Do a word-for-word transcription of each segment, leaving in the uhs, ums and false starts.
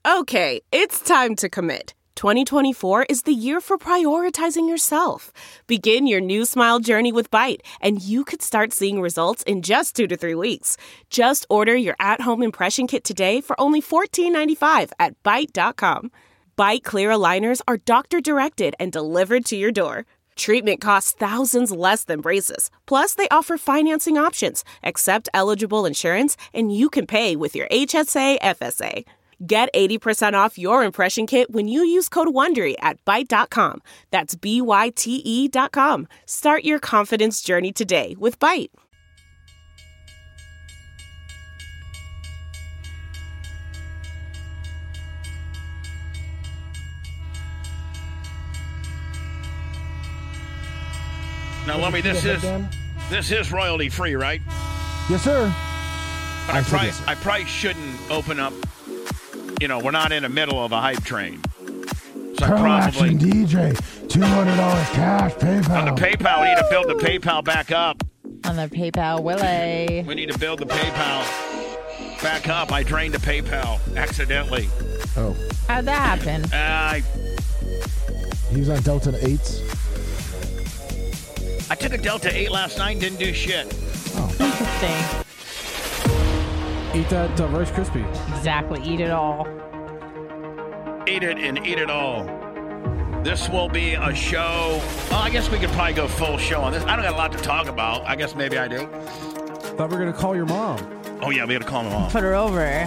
Okay, it's time to commit. twenty twenty-four is the year for prioritizing yourself. Begin your new smile journey with Byte, and you could start seeing results in just two to three weeks. Just order your at-home impression kit today for only fourteen ninety-five at byte dot com. Byte clear aligners are doctor-directed and delivered to your door. Treatment costs thousands less than braces. Plus, they offer financing options, accept eligible insurance, and you can pay with your H S A F S A. Get eighty percent off your impression kit when you use code WONDERY at byte dot com. That's B Y T E dot com. Start your confidence journey today with Byte. Now, Lummy, this is this is royalty free, right? Yes, sir. But I, I probably, yes, I probably shouldn't open up. You know, we're not in the middle of a hype train. So Pro I probably Action D J, two hundred dollars cash, PayPal. On the PayPal, we need to build the PayPal back up. On the PayPal, Willie. We need to build the PayPal back up. I drained the PayPal accidentally. Oh. How'd that happen? Uh, I, he was on Delta eights. I took a Delta eight last night and didn't do shit. Oh. Interesting. Eat that uh, Rice Krispie. Exactly. Eat it all. Eat it and eat it all. This will be a show. Well, I guess we could probably go full show on this. I don't got a lot to talk about. I guess maybe I do. Thought we were going to call your mom. Oh, yeah, we got to call my mom. Put her over.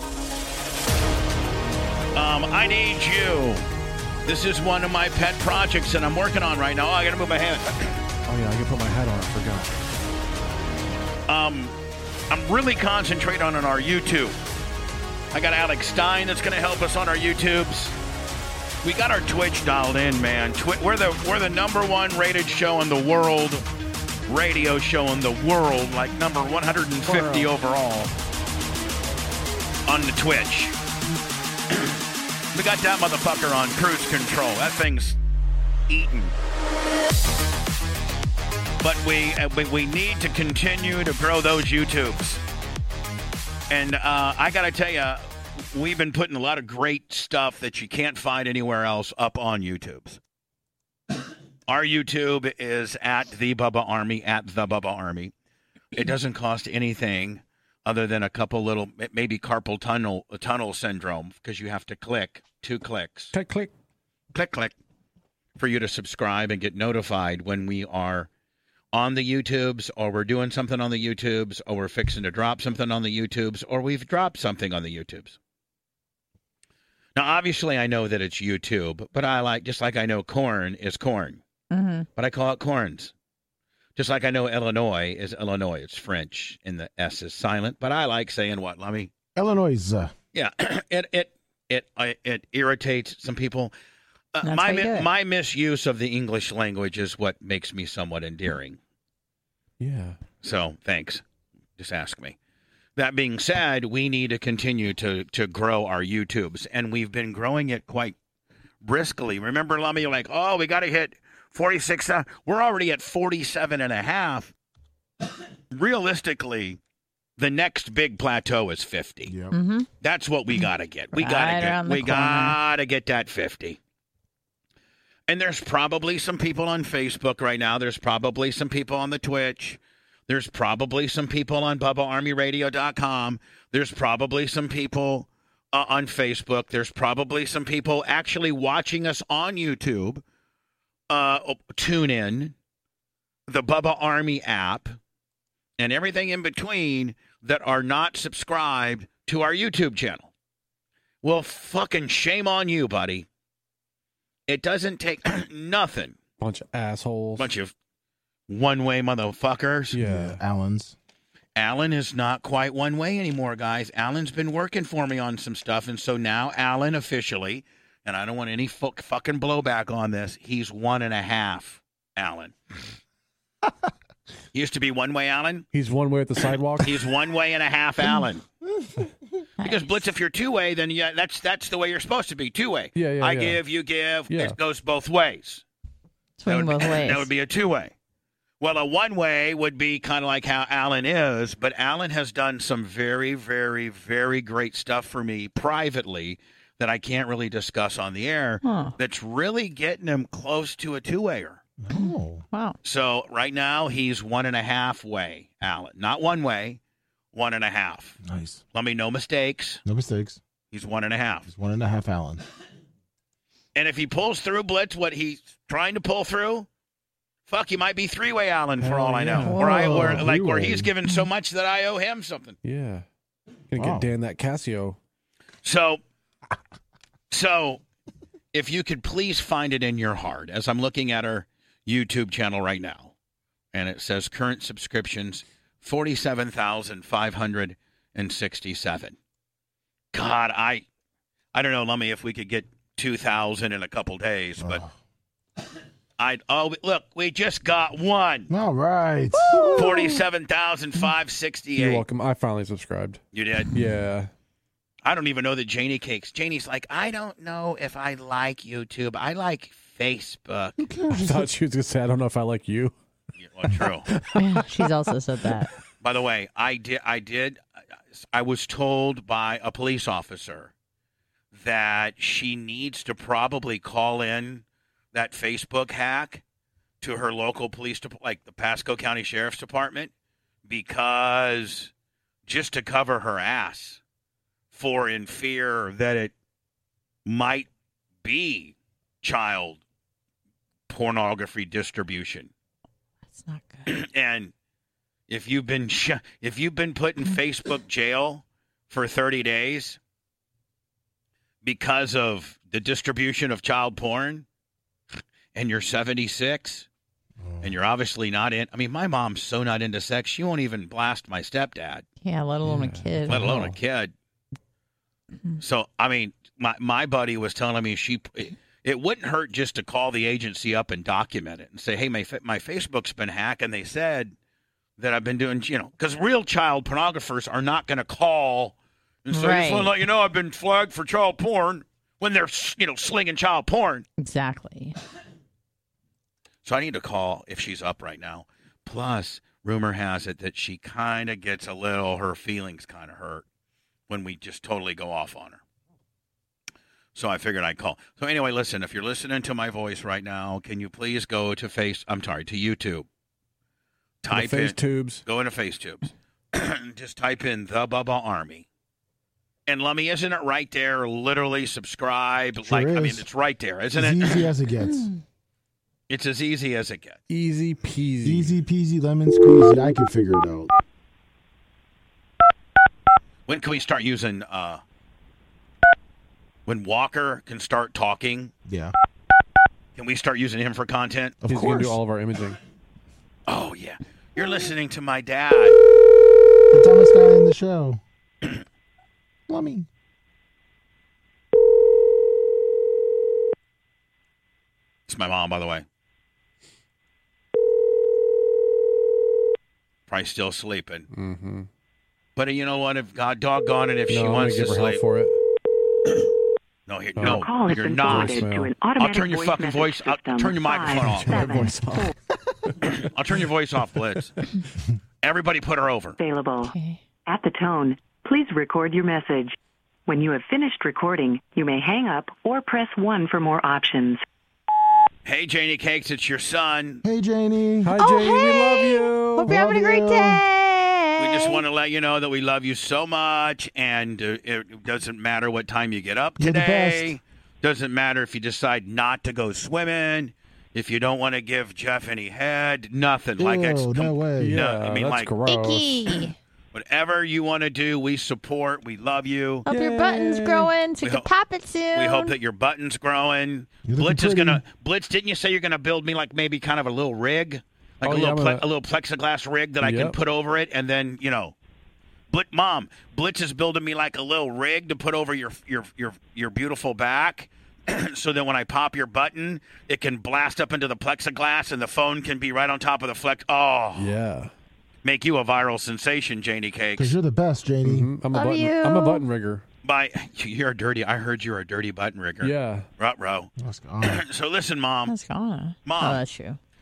Um, I need you. This is one of my pet projects that I'm working on right now. Oh, I got to move my hand. Oh, yeah, I can put my hat on. I forgot. Um... I'm really concentrating on our YouTube. I got Alex Stein that's going to help us on our YouTubes. We got our Twitch dialed in, man. Twi- we're the we're the number one rated show in the world, radio show in the world, like number one hundred fifty world. Overall on the Twitch. We got that motherfucker on cruise control. That thing's eating. But we, uh, we we need to continue to grow those YouTubes. And uh, I got to tell you, we've been putting a lot of great stuff that you can't find anywhere else up on YouTubes. Our YouTube is at The Bubba Army, at The Bubba Army. It doesn't cost anything other than a couple little, maybe carpal tunnel tunnel syndrome, because you have to click two clicks. Click, click. Click, click. For you to subscribe and get notified when we are on the YouTubes, or we're doing something on the YouTubes, or we're fixing to drop something on the YouTubes, or we've dropped something on the YouTubes. Now, obviously, I know that it's YouTube, but I like, just like I know corn is corn, mm-hmm. but I call it corns. Just like I know Illinois is Illinois. It's French, and the S is silent, but I like saying what, Lummy? Illinois. Uh... Yeah, it, it, it, it, it irritates some people. Uh, my mi- my misuse of the English language is what makes me somewhat endearing. Yeah. So, thanks. Just ask me. That being said, we need to continue to, to grow our YouTubes, and we've been growing it quite briskly. Remember, Lummy, like, oh, we got to hit forty-six. Uh, we're already at forty-seven and a half. Realistically, the next big plateau is fifty. Yep. Mm-hmm. That's what we got to get. We right got to get. We got to get that fifty. And there's probably some people on Facebook right now. There's probably some people on the Twitch. There's probably some people on Bubba Army Radio dot com. There's probably some people uh, on Facebook. There's probably some people actually watching us on YouTube. Uh, tune in, the Bubba Army app, and everything in between that are not subscribed to our YouTube channel. Well, fucking shame on you, buddy. It doesn't take nothing. Bunch of assholes. Bunch of one-way motherfuckers. Yeah. Allen's. Alan is not quite one way anymore, guys. Alan's been working for me on some stuff, and so now Alan officially, and I don't want any fu- fucking blowback on this, he's one and a half, Alan. He used to be one-way Alan. He's one way at the sidewalk. He's one way and a half Alan. Because Blitz, if you're two way, then yeah, that's that's the way you're supposed to be, two way. Yeah, yeah. I yeah. give, you give. Yeah. It goes both ways. Swing that would both be, ways. That would be a two way. Well, a one-way would be kind of like how Alan is, but Alan has done some very, very, very great stuff for me privately that I can't really discuss on the air. Huh. That's really getting him close to a two-wayer. Oh. Wow. So right now he's one and a half way, Alan. Not one way, one and a half. Nice. Let me no mistakes. No mistakes. He's one and a half. It's one and a half Allen. And if he pulls through, Blitz, what he's trying to pull through, fuck, he might be three-way Allen for Hell all I know. yeah. Or I, or, Whoa, like where three-way. he's given so much that I owe him something. Yeah. Gonna Wow. get Dan that Casio. So, so if you could please find it in your heart, as I'm looking at our YouTube channel right now, and it says current subscriptions, forty-seven thousand five hundred sixty-seven. God, I, I don't know, Lummy, if we could get two thousand in a couple days, but Oh. I oh look, we just got one. All right. forty-seven thousand five hundred You're sixty-eight. welcome. I finally subscribed. You did? Yeah. I don't even know that Janie Cakes. Janie's like, I don't know if I like YouTube. I like Facebook. Who cares? I thought she was going to say, I don't know if I like you. Yeah, well, true. Yeah, she's also said that. By the way, I did. I did. I was told by a police officer that she needs to probably call in that Facebook hack to her local police, de- like the Pasco County Sheriff's Department, because just to cover her ass for in fear that it might be child pornography distribution. That's not good. And if you've been sh- if you've been put in Facebook jail for thirty days because of the distribution of child porn, and you're seventy-six, and you're obviously not in. I mean, my mom's so not into sex, she won't even blast my stepdad, Yeah, let alone a Yeah. kid. let alone a Wow. kid. So, I mean, my my buddy was telling me she. It wouldn't hurt just to call the agency up and document it and say, hey, my, fa- my Facebook's been hacked, and they said that I've been doing, you know, because real child pornographers are not going to call and say, I just want Right. to let you know I've been flagged for child porn when they're, you know, slinging child porn. Exactly. So I need to call if she's up right now. Plus, rumor has it that she kind of gets a little, her feelings kind of hurt when we just totally go off on her. So I figured I'd call. So anyway, listen, if you're listening to my voice right now, can you please go to face, I'm sorry, to YouTube. Type the face in, tubes. go into FaceTubes. Just type in The Bubba Army. And Lummy, isn't it right there? Literally subscribe. Sure like I mean, is. it's right there, isn't As it? easy as it gets. It's as easy as it gets. Easy peasy. Easy peasy lemon squeezy. I can figure it out. When can we start using uh when Walker can start talking? Yeah. Can we start using him for content? Of He's going course. to do all of our imaging. Oh yeah. You're listening to my dad. The dumbest guy in the show. Lummy. It's my mom, by the way. Probably still sleeping. Mm-hmm. But you know what? If God doggone it, if No, she I'm wants gonna to give her help sleep. for it. No, here, Oh. no, Your call has you're been not. forwarded to an I'll automatic turn your voice fucking message voice. I'll system. turn your microphone Five, off. Turn your seven, voice off. four, I'll turn your voice off, Blitz. Everybody, put her over. available. Okay. At the tone, please record your message. When you have finished recording, you may hang up or press one for more options. Hey, Janie Cakes, it's your son. Hey, Janie. Hi, Oh, Janie. We love you. Hope you're having a great Love you. day. We just want to let you know that we love you so much, and uh, it doesn't matter what time you get up You're the today. Doesn't matter if you decide not to go swimming. If you don't want to give Jeff any head, nothing. like Ew, it's no way. Yeah, No, I mean, that's like- gross. Icky. whatever you want to do, we support. We love you. Hope your button's Yay. growing so We you can hope- pop it soon. We hope that your button's growing. You're looking Blitz is pretty. gonna Blitz. Didn't you say you're gonna build me like maybe kind of a little rig, like Oh, a yeah, little I'm ple- gonna- a little plexiglass rig that I can Yep. put over it, and then you know, Blitz mom, Blitz is building me like a little rig to put over your your your your beautiful back. So that when I pop your button, it can blast up into the plexiglass, and the phone can be right on top of the flex. Oh, Yeah. make you a viral sensation, Janie Because Cakes. you're the best, Janie. Mhm. I'm a Love button. you. I'm a button rigger. By you're a dirty. I heard you're a dirty button rigger. Yeah. Ruh-roh. Let's go. Oh, So listen, mom. That's gone. Mom. Oh, that's true.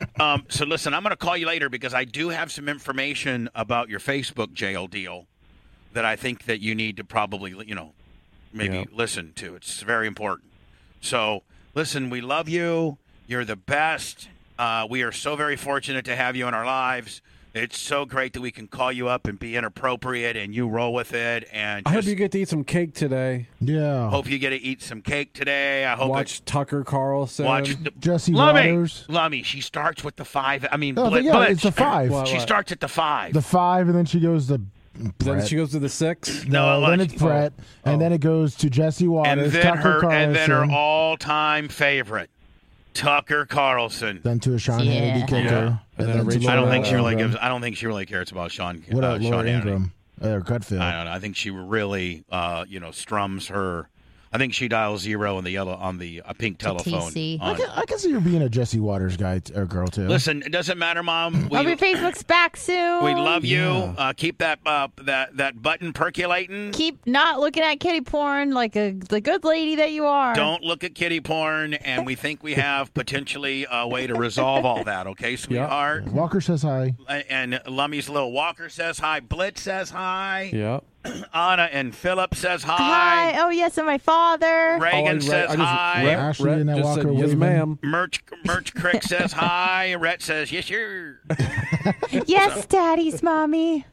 Um, so listen, I'm going to call you later because I do have some information about your Facebook jail deal that I think that you need to probably, you know, maybe Yeah. listen to. It's very important. So listen, we love you. You're the best. Uh, we are so very fortunate to have you in our lives. It's so great that we can call you up and be inappropriate and you roll with it. And I hope just you get to eat some cake today. Yeah. hope you get to eat some cake today. I hope Watch it, Tucker Carlson. watch the, Jesse Lummy. Waters. Lummy. She starts with the five. I mean, Oh, Blit- yeah, Blitz. it's a five. What? She starts at the five. The five, and then she goes to Then Brett. she goes to the six. No, No, it then was- it's Brett, and Oh. then it goes to Jesse Waters, and then Tucker her Carlson, and then her all-time favorite, Tucker Carlson. then to a Sean Yeah. Hannity kicker. Yeah. And then a to Rachel I don't Laura think she really Ingraham. gives. I don't think she really cares about Sean. What uh, about Laura Sean Hannity. Ingram? Or Cutfield. I don't know. I think she really, uh, you know, strums her. I think she dials zero on the yellow on the uh, pink To telephone. T C. I on- can, I can see her being a Jesse Waters guy t- or girl too. Listen, it doesn't matter, Mom. We, Hope your Facebook's back soon. we love you. Yeah. Uh, keep that uh, that that button percolating. Keep not looking at kitty porn like a the good lady that you are. Don't look at kitty porn, and we think we have potentially a way to resolve all that. Okay, sweetheart. Walker says hi. And Lummy's little Walker says hi. Blitz says hi. Yeah. Anna and Philip says hi. Hi. Oh yes, and my father. Reagan Oh, I read- says I just hi. read- Ashley read- and that just Walker said, yes, waving. ma'am. Merch Merch Crick says hi. Rhett says yes, sure. Yes, daddy's mommy.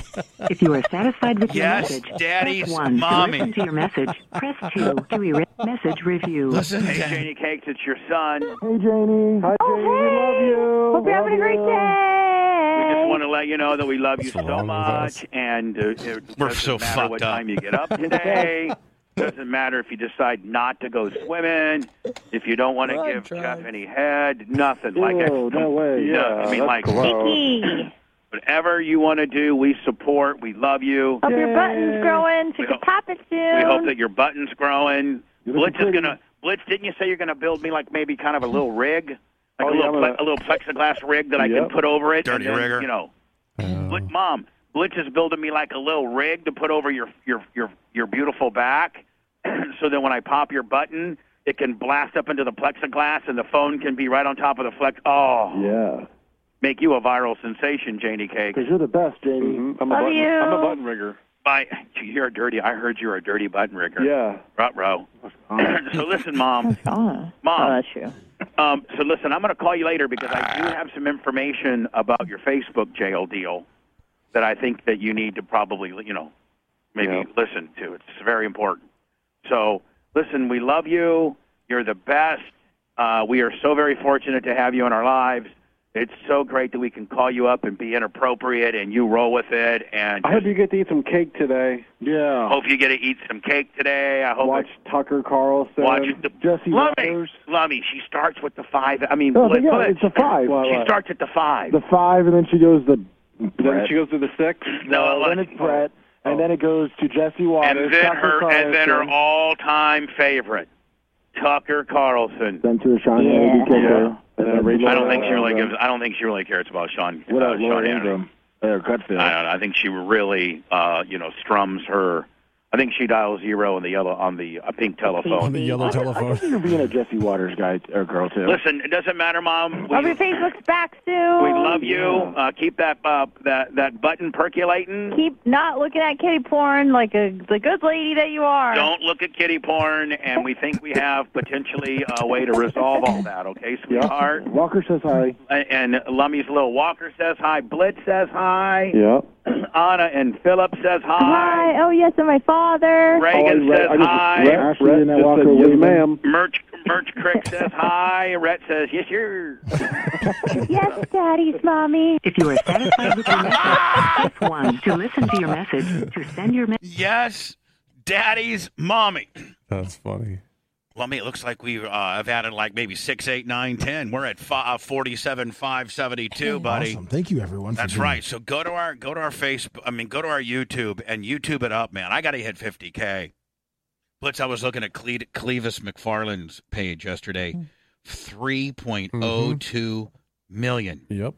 If you are satisfied with your Yes, message, Daddy's press one mommy. to listen to your message. Press two to erase message review. Listen, Hey, Dad. Janie Cakes, it's your son. Hey, Janie. Hi, Oh, hey. Hope you're having a great We day. just want to let you know that we love you What's so wrong with us? much, and uh, it We're doesn't so matter fucked what up. time you get up today. Doesn't matter if you decide not to go swimming. If you don't want to give Jeff any head, nothing like it. no way. No, Yeah, I mean, that's like gross. whatever you want to do, we support. We love you. Hope your button's growing. So We you can hope- pop it soon. We hope that your button's growing. You Blitz looking is pretty. gonna. Blitz, didn't you say you're gonna build me like maybe kind of a little rig, like Oh, a yeah, little I'm ple- gonna- a little plexiglass rig that I Yep. can put over it? Dirty and then, rigger. You know, Oh. Blitz, Mom, Blitz is building me like a little rig to put over your your your your beautiful back, so that when I pop your button, it can blast up into the plexiglass, and the phone can be right on top of the flex. Oh, Yeah. make you a viral sensation, Janie Cake. Because you're the best, Janie. Mm-hmm. I'm, a Love button, you. I'm a button rigger. Bye. You're a dirty. I heard you're a dirty button rigger. Yeah. Ruh-roh. So listen, Mom. Oh, Mom. that's true. Um, so listen, I'm going to call you later because I do have some information about your Facebook jail deal that I think that you need to probably, you know, maybe Yeah. listen to. It's very important. So listen, we love you. You're the best. Uh, we are so very fortunate to have you in our lives. It's so great that we can call you up and be inappropriate and you roll with it. And I hope you get to eat some cake today. Yeah. hope you get to eat some cake today. I hope Watch Tucker Carlson. Watch the- Jesse Lummy, Waters. Lummy, she starts with the five. I mean, Oh, but Blitz- yeah, Blitz. it's a five. What, She what? starts at the five. The five, and then she goes to Then she goes to the six. No, then let's- it's Brett, and then it goes to Jesse Waters. and then Tucker her Carlson, and then her all-time favorite, Tucker Carlson. Then to a Sean Yeah. Hannity kicker. Yeah. And then Rachel I don't think she really Ingram. gives. I don't think she really cares about Sean. What uh, about Laura Sean Hannity. Ingram? Or Cutfield. I don't know. I think she really, uh, you know, strums her. I think she dials zero on the yellow on the uh, pink On telephone. the yellow I can telephone. see you being a Jesse Waters guy or girl too. Listen, it doesn't matter, Mom. We, Hope your Facebook's back soon. we love you. Uh, keep that uh, that that button percolating. Keep not looking at kitty porn like a the good lady that you are. Don't look at kitty porn, and we think we have potentially a way to resolve all that. Okay, Yeah. sweetheart. Walker says hi. And Lummy's little Walker says hi. Blitz says hi. Yeah. Anna and Philip says hi. Hi. Oh yes, and my father. Reagan Oh, I says read- I just- hi. Brett- Ashley Brett and that just Walker said, yes, waving. ma'am. Merch Merch Crick says hi. Rhett says yes, sure. Yes, daddy's mommy. If you are satisfied with your message, press one to listen to your message. To send your message. Yes, Daddy's mommy. That's funny. Lummy, it looks like we uh, have added like maybe six, eight, nine, ten. We're at fi- uh, forty-seven, five seventy-two, buddy. Awesome. Thank you, everyone. for That's being- right. So go to our go to our Facebook. I mean, go to our YouTube and YouTube it up, man. I got to hit fifty K. Blitz, I was looking at Cle- Clevis McFarland's page yesterday. three point oh two million. Yep.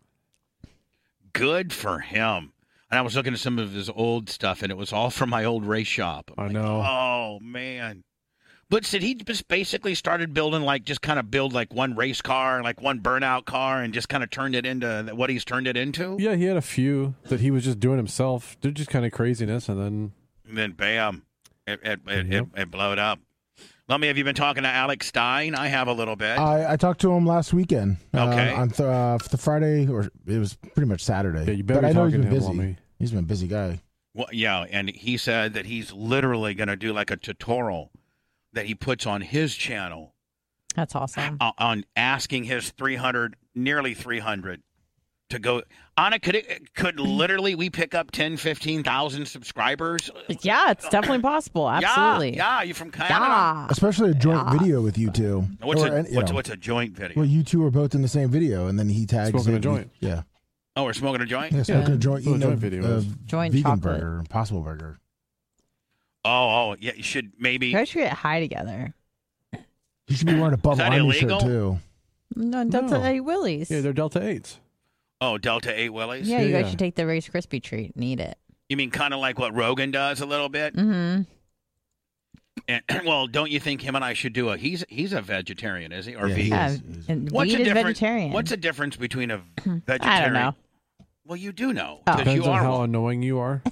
Good for him. And I was looking at some of his old stuff, and it was all from my old race shop. I know. Oh, man. But said he just basically started building like just kind of build like one race car, like one burnout car, and just kind of turned it into what he's turned it into. Yeah, he had a few that he was just doing himself. They're just kind of craziness, and then And then bam, it it it, Yep. it, it blowed up. Lummy, have you been talking to Alex Stein? I have a little bit. I, I talked to him last weekend. Okay. Uh, on th- uh, the Friday, or it was pretty much Saturday. Yeah, you better but be I know he's talking been to him, busy. Lummy. He's been a busy guy. Well, yeah, and he said that he's literally going to do like a tutorial that he puts on his channel That's awesome. on, on asking his three hundred, nearly three hundred, to go. Anna, could it, could literally we pick up ten, fifteen thousand subscribers? Yeah, it's definitely possible. Absolutely. Yeah, yeah, you from Canada? Yeah. Especially a joint Yeah. video with you two. What's Or, a and, you what's, know, what's a joint video? Well, you two are both in the same video, and then he tags Smoking it. a joint. Yeah. Oh, we're smoking a joint? Yeah, smoking Yeah. a joint, That's what eating a a, joint video a is. Joint vegan chocolate. burger, Impossible Burger. Oh, oh, yeah, you should maybe. You guys should get high together. You should be wearing a Bubba that Army illegal? shirt, too. No, Delta No. A Willie's. Yeah, they're Delta eights. Oh, Delta eight Willies? Yeah, Yeah, you guys yeah. should take the Rice Krispie treat and eat it. You mean kind of like what Rogan does a little bit? Mm-hmm. And, well, don't you think him and I should do a? He's he's a vegetarian, is he, or Yeah, he vegan? Yeah, is- is- and What's weed the is difference? vegetarian. What's the difference between a vegetarian? I don't know. Well, you do know Oh. 'cause Depends you on are how one. annoying you are.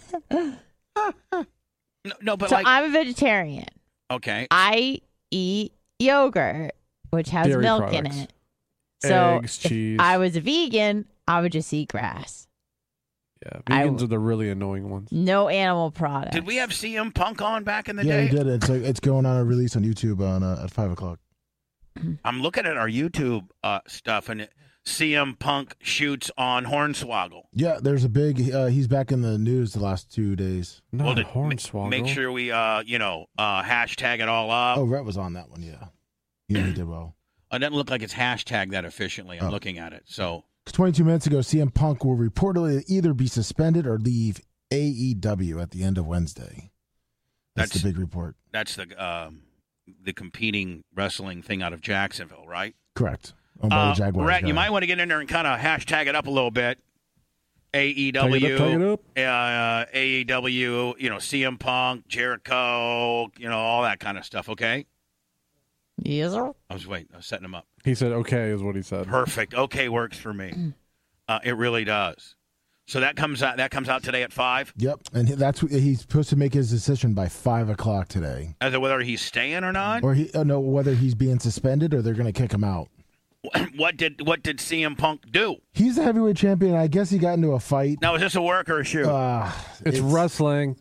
No, no, but So like I'm a vegetarian. okay, I eat yogurt, which has Dairy milk products. in it. So Eggs, if cheese. I was a vegan, I would just eat grass. Yeah, I vegans w- are the really annoying ones. No animal products. did we have C M Punk on back in the Yeah, day? he did. It's like, it's going on a release on YouTube on uh, at five o'clock. I'm looking at our YouTube uh, stuff, and it, C M Punk shoots on Hornswoggle. Yeah, there's a big. Uh, he's back in the news the last two days. Not Well, did- Hornswoggle. Make sure we, uh, you know, uh, hashtag it all up. Oh, Rhett was on that one. Yeah, yeah, he did well. It doesn't look like it's hashtag that officially. I'm Oh. looking at it. So twenty-two minutes ago, C M Punk will reportedly either be suspended or leave A E W at the end of Wednesday. That's, That's- the big report. that's the um, the competing wrestling thing out of Jacksonville, right? Correct. Owned by Uh, the Jaguars. Rhett, you guy. might want to get in there and kind of hashtag it up a little bit. A E W, Tag it up, tag it up. Uh, A E W, you know, C M Punk, Jericho, you know, all that kind of stuff, okay? Yes, sir. I was waiting. I was setting them up. He said, okay, is what he said. Perfect. Okay works for me. Uh, it really does. So that comes out. That comes out today at five. Yep, and he- that's he's supposed to make his decision by five o'clock today, As to whether he's staying or not. or he uh, no whether he's being suspended or they're going to kick him out. What did what did C M Punk do? He's the heavyweight champion. I guess he got into a fight. Now is this a work or a shoot? Uh, It's, wrestling.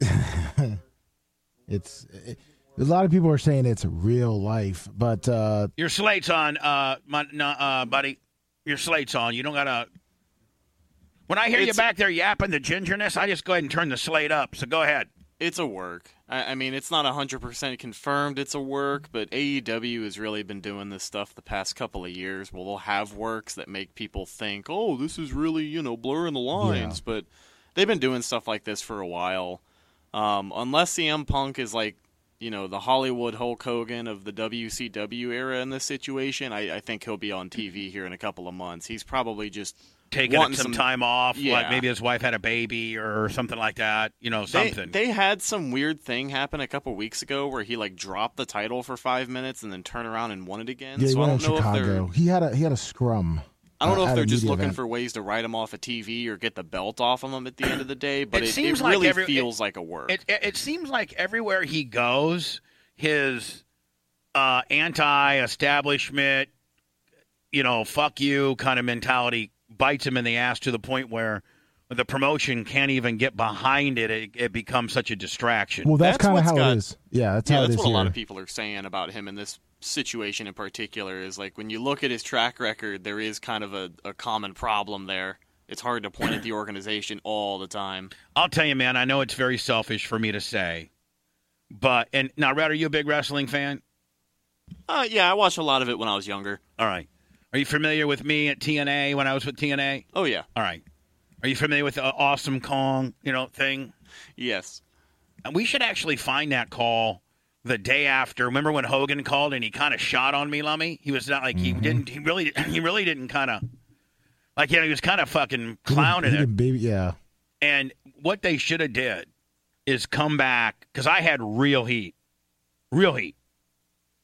It's it, a lot of people are saying it's real life, but uh, Your slate's on, uh, my, no, uh, buddy. Your slate's on. You don't gotta. When I hear you It's- back there yapping the gingerness, I just go ahead and turn the slate up. So go ahead. It's a work. I, I mean, it's not one hundred percent confirmed it's a work, but A E W has really been doing this stuff the past couple of years. Well, they'll have works that make people think, oh, this is really, you know, blurring the lines. But they've been doing stuff like this for a while. Um, unless C M Punk is like, you know, the Hollywood Hulk Hogan of the W C W era in this situation, I, I think he'll be on T V here in a couple of months. He's probably just Taking wanting some, time off, like Yeah. maybe his wife had a baby or something like that. You know, They, something. they had some weird thing happen a couple weeks ago where he like dropped the title for five minutes and then turned around and won it again. yeah, he so I went don't in know if they're Chicago. He had a he had a scrum. I don't know uh, if at they're a just media looking event. for ways to write him off of T V or get the belt off of him at the end of the day. But It it, it, seems like really every- feels like a work. It, it, it seems like everywhere he goes, his uh, anti-establishment, you know, fuck you kind of mentality bites him in the ass to the point where the promotion can't even get behind it. It, it becomes such a distraction. Well, that's, That's kind of what's how got- it is. Yeah, that's yeah, how it that's is what a lot here. of people are saying about him in this situation in particular. Is like when you look at his track record, there is kind of a, a common problem there. It's hard to point at the organization all the time. I'll tell you, man, I know it's very selfish for me to say, but, and now, Red, are you a big wrestling fan? Uh, yeah, I watched a lot of it when I was younger. All right. Are you familiar with me at T N A when I was with T N A? Oh yeah, All right. Are you familiar with the Awesome Kong, you know, thing? yes. And we should actually find that call the day after. Remember when Hogan called and he kind of shot on me, Lummy? He was not like he didn't. He really, he really didn't kind of like. Yeah, he was kind of fucking He did- clowning he it. did baby, yeah. And what they should have did is come back because I had real heat, real heat.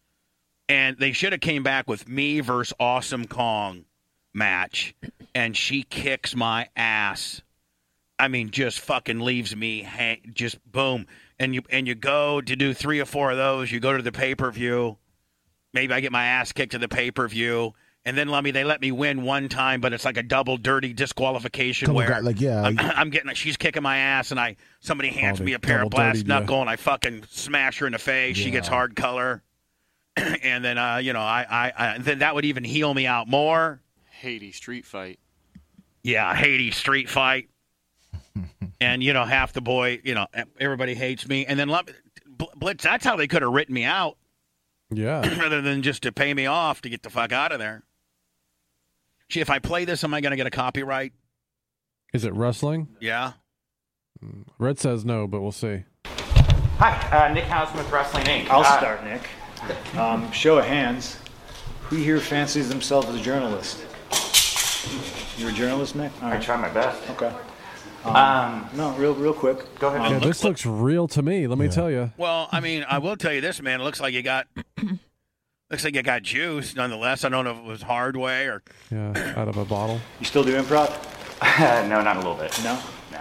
And they should have came back with me versus Awesome Kong match, and she kicks my ass. I mean, just fucking leaves me hang, just boom. And you and you go to do three or four of those. You go to the pay-per-view. Maybe I get my ass kicked to the pay-per-view. And then let me, they let me win one time, but it's like a double dirty disqualification Couple where guy- like, yeah, I'm, I- I'm getting, she's kicking my ass, and I somebody hands Oh, me they a pair of double brass dirtied ya. knuckle, and I fucking smash her in the face. She gets Yeah. hard color, and then uh, you know, I, I, I then that would even heal me out more. Haiti street fight. Yeah, Haiti street fight, and you know, half the boy, you know, everybody hates me, and then let me- Blitz. That's how they could have written me out, Yeah. rather than just to pay me off to get the fuck out of there. Gee, if I play this, am I going to get a copyright? Is it wrestling? Yeah. Red says no, but we'll see. Hi, uh, Nick Hausman with Wrestling Incorporated. I'll Uh, start, Nick. Um, show of hands. Who here fancies themselves as a journalist? You're a journalist, Nick? All I right. try my best. Okay. Um, Um, no, real, real quick. Go ahead. Yeah, this looks real to me. Let me tell you. Well, I mean, I will tell you this, man. It looks like you got, looks like you got juice. Nonetheless, I don't know if it was hard way or. Yeah, out of a bottle. You still do improv? no, not a little bit. No? No.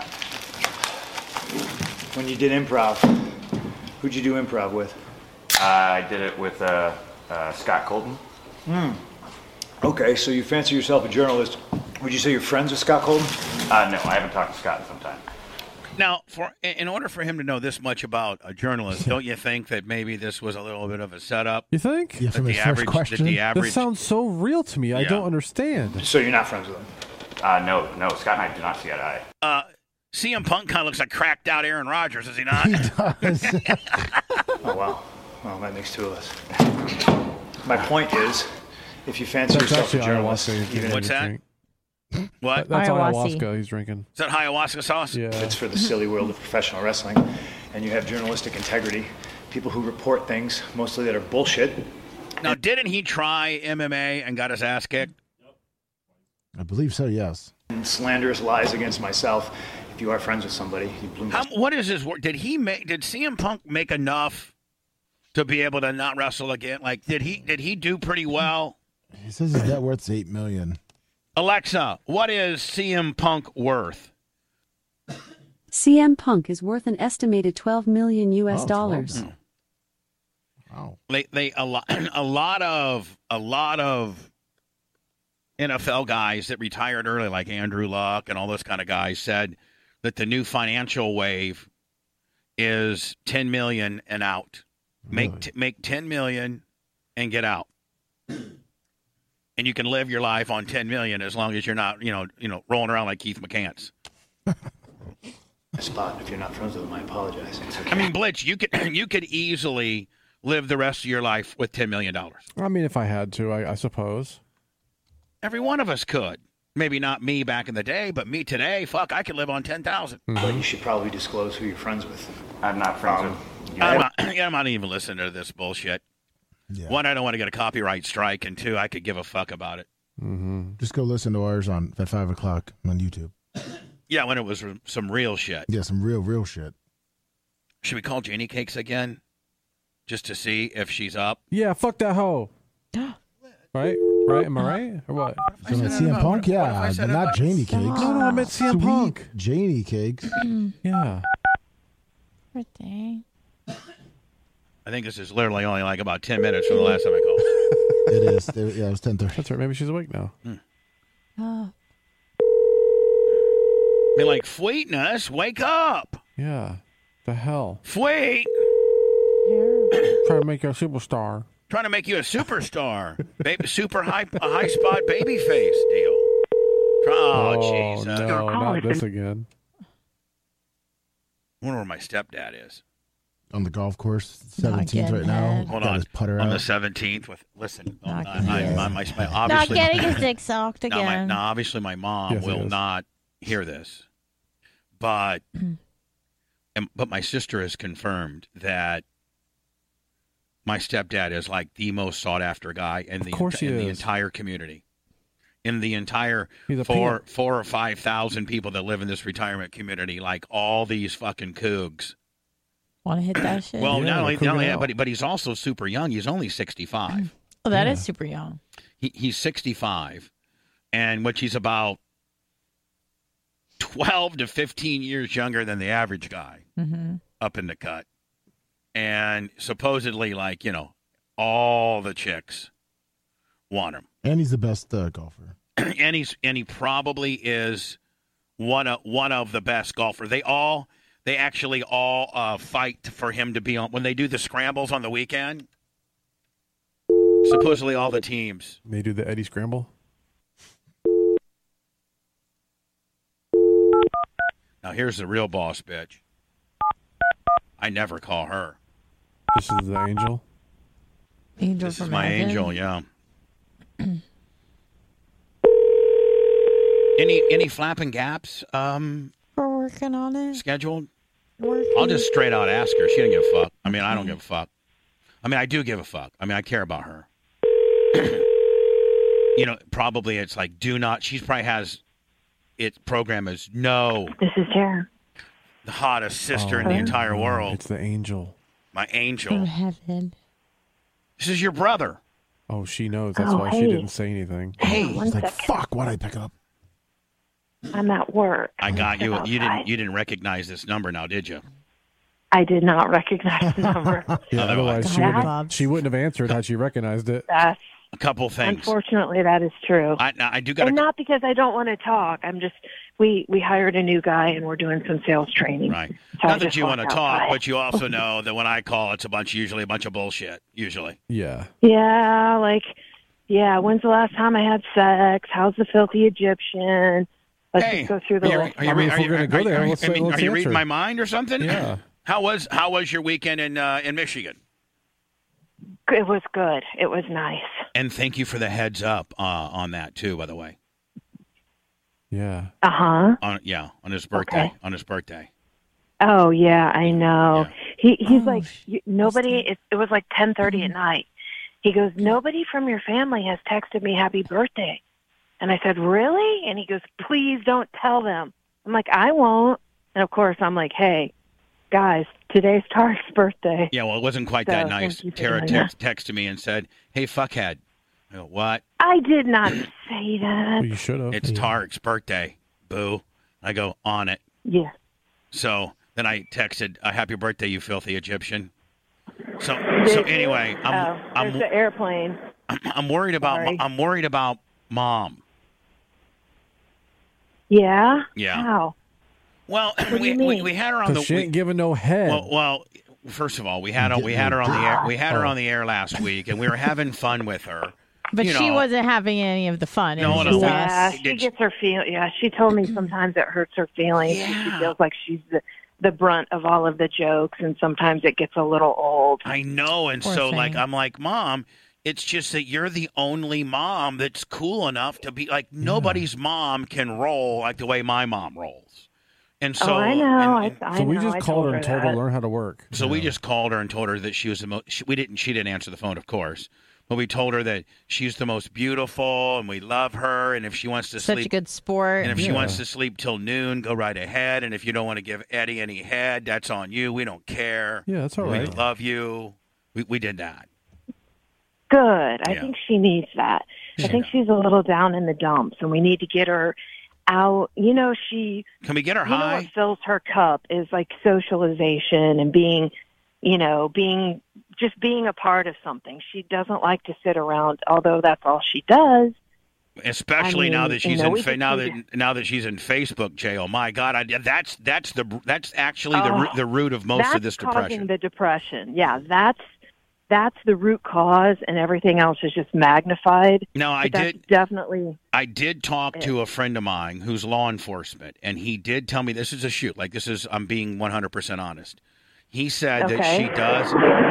When you did improv, who'd you do improv with? Uh, I did it with uh, uh, Scott Colton. Hmm. Okay, so you fancy yourself a journalist. Would you say you're friends with Scott Colton? Uh, no, I haven't talked to Scott in some time. Now, for in order for him to know this much about a journalist, don't you think that maybe this was a little bit of a setup? You think? Yeah, That from the his first average, that question. the average. This sounds so real to me. I Yeah. don't understand. So you're not friends with him? Uh, no, no, Scott and I do not see eye to eye. uh, C M Punk kind of looks like cracked out Aaron Rodgers, is he not? He does. Oh, wow. Well, that makes two of us. My point is, if you fancy That's yourself a actually journalist, ayahuasca. he's even What's if that? drink. What? That's Ayahuasca. ayahuasca he's drinking. Is that ayahuasca sauce? Yeah. it's for the silly world of professional wrestling, and you have journalistic integrity, people who report things, mostly that are bullshit. Now, didn't he try M M A and got his ass kicked? I believe so, yes. And slanderous lies against myself. If you are friends with somebody, you blew my How, what is his work? Did he make? Did C M Punk make enough to be able to not wrestle again? Like, did he? Did he do pretty well? He says his net worth's eight million. Alexa, what is C M Punk worth? C M Punk is worth an estimated twelve million U S Oh, dollars. twelve. Wow. They they a lot a lot of a lot of N F L guys that retired early, like Andrew Luck and all those kind of guys, said that the new financial wave is ten million and out. Make Really? t- make ten million and get out. And you can live your life on ten million as long as you're not, you know, you know, rolling around like Keith McCants. spot. If you're not friends with him, I apologize. I mean, Blitz, you could you could easily live the rest of your life with ten million dollars. I mean, if I had to, I, I suppose. Every one of us could. Maybe not me back in the day, but me today, fuck, I could live on ten thousand. But you should probably disclose who you're friends with. I'm not friends Um, with. I'm not, yeah, I'm not even listening to this bullshit. Yeah. One, I don't want to get a copyright strike, and two, I could give a fuck about it. Mm-hmm. Just go listen to ours on at five o'clock on YouTube. Yeah, when it was r- some real shit. Yeah, some real, real shit. Should we call Janie Cakes again? Just to see if she's up? Yeah, fuck that hoe. Right? Right? Am I right? Or what? So that C M Punk, yeah, but not Janie Cakes. No, no, I meant C M Sweet Punk. Janie Cakes. Yeah. Birthday. I think this is literally only like about ten minutes from the last time I called. It is. It- yeah, it was ten thirty. That's right. Maybe she's awake now. Oh. Be like, Fweetness, wake up. Yeah. The hell? Fweet, Trying to make you a superstar. trying to make you a superstar. Baby, super high, a high spot baby face deal. Oh, jeez. Uh, no, not this again. I wonder where my stepdad is. On the golf course, seventeenth right now. Hold Got on. his putter On out. the seventeenth with, listen, oh, Not I, I, getting- my, my, my, Not obviously, getting his dick socked now, my, again. now, obviously my mom Yes, it will is. not hear this. But, and, but my sister has confirmed that my stepdad is like the most sought after guy in, Of the, course he in the is. entire community. In the entire He's a four, pimp. four or five thousand people that live in this retirement community, like all these fucking cougs Want to hit that shit? Well, Yeah, not only, cook not only it that, out. but, but he's also super young. He's only sixty-five. Oh, that Yeah. is super young. He, he's sixty-five, and which he's about twelve to fifteen years younger than the average guy Mm-hmm. up in the cut. And supposedly, like, you know, all the chicks want him. And he's the best uh, golfer. and he's and he probably is one of one of the best golfers. They all they actually all uh, fight for him to be on when they do the scrambles on the weekend. Supposedly, all the teams. They do the Eddie Scramble. Now here's the real boss bitch. I never call her. This is the angel. Angel This from is my heaven. angel. Yeah. any any flapping gaps um, We're working on it. scheduled? Working. I'll just straight out ask her. She doesn't give a fuck. I mean, I don't give a fuck. I mean, I do give a fuck. I mean, I care about her. You know, probably it's like do not. She probably has its program as no. This is Tara. The hottest sister in the Oh, entire no, world. It's the angel. My From angel. heaven. This is your brother. Oh, she knows. That's Oh, why hey. she didn't say anything. Hey, One He's like, second. fuck, why'd I pick up? I'm at work. I got you. Outside. You didn't. You didn't recognize this number now, did you? I did not recognize the number. Yeah, Otherwise- otherwise she That- wouldn't, she wouldn't have answered had she recognized it. That's A couple things. unfortunately that is true. I, I do got And to. not because I don't want to talk. I'm just we we hired a new guy and we're doing some sales training. Right. So I Not that just you want to walked talk, outside. but you also know that when I call, it's a bunch, usually a bunch of bullshit. Usually. Yeah. Yeah, like yeah. When's the last time I had sex? How's the filthy Egyptian? Let's Hey, just go through the are you, list. are you, I mean, are if you, we're gonna go are- there, are- let's I say- mean, let's are you reading answer. my mind or something? Yeah. How was how was your weekend in uh, in Michigan? It was good. It was nice. And thank you for the heads up uh, on that too. By the way, Yeah. Uh huh. on yeah, on his birthday. Okay. On his birthday. Oh yeah, I know. He he's Oh, like sh- you, nobody. It, it was like ten thirty Mm-hmm. at night. He goes, nobody from your family has texted me happy birthday, and I said, really? And he goes, please don't tell them. I'm like, I won't. And of course, I'm like, hey, guys, today's Tarek's birthday. Yeah, well, it wasn't quite So, that thank nice. you for Tara doing text, texted me and said, "Hey, fuckhead." I go, "What?" I did not say Well, that. you should have. It's Tarek's birthday. Boo. I go on it. Yeah. So then I texted, uh, "Happy birthday, you filthy Egyptian." So so anyway, I'm oh, I'm, there's the airplane. I'm I'm worried about Sorry. I'm worried about mom. Yeah. Yeah. How? Well, do we, you we mean? we had her on the Because she we, ain't giving no head. well, well, first of all, we had her, we had her on the air. We had her Oh. on the air last week, and we were having fun with her. But You she know. wasn't having any of the fun. It No, was no, just we- us. Yeah, Did she she- gets her feel. Yeah, she told me sometimes it hurts her feelings. and Yeah. She feels like she's the the brunt of all of the jokes, and sometimes it gets a little old. I know, and Poor so like thing. I'm like, Mom, it's just that you're the only mom that's cool enough to be like nobody's mom can roll like the way my mom rolls. And so oh, I know. and- and- I, I so we know. just I called told her and told her that. to learn how to work. So we just called her and told her that she was the most. She, we didn't. She didn't answer the phone, of course. But we told her that she's the most beautiful, and we love her. And if she wants to Such sleep, a good sport. and if she Yeah. wants to sleep till noon, go right ahead. And if you don't want to give Eddie any head, that's on you. We don't care. Yeah, that's all We right. love you. We we did that. Good. I Yeah. think she needs that. She I think does. she's a little down in the dumps, and we need to get her out. You know, she. Can we get her You know high? what fills her cup is like socialization and being, you know, being just being a part of something. She doesn't like to sit around, although that's all she does. Especially I now mean, that she's you know, in we fa- just now need that now that she's in Facebook jail. My God, I, that's that's the that's actually the Oh, root, the root of most that's of this causing depression. the depression. Yeah, that's that's the root cause, and everything else is just magnified. No, I But that's did definitely. I did talk to a friend of mine who's law enforcement, and he did tell me this is a shoot. Like this is I'm being one hundred percent honest. He said that Okay. she does.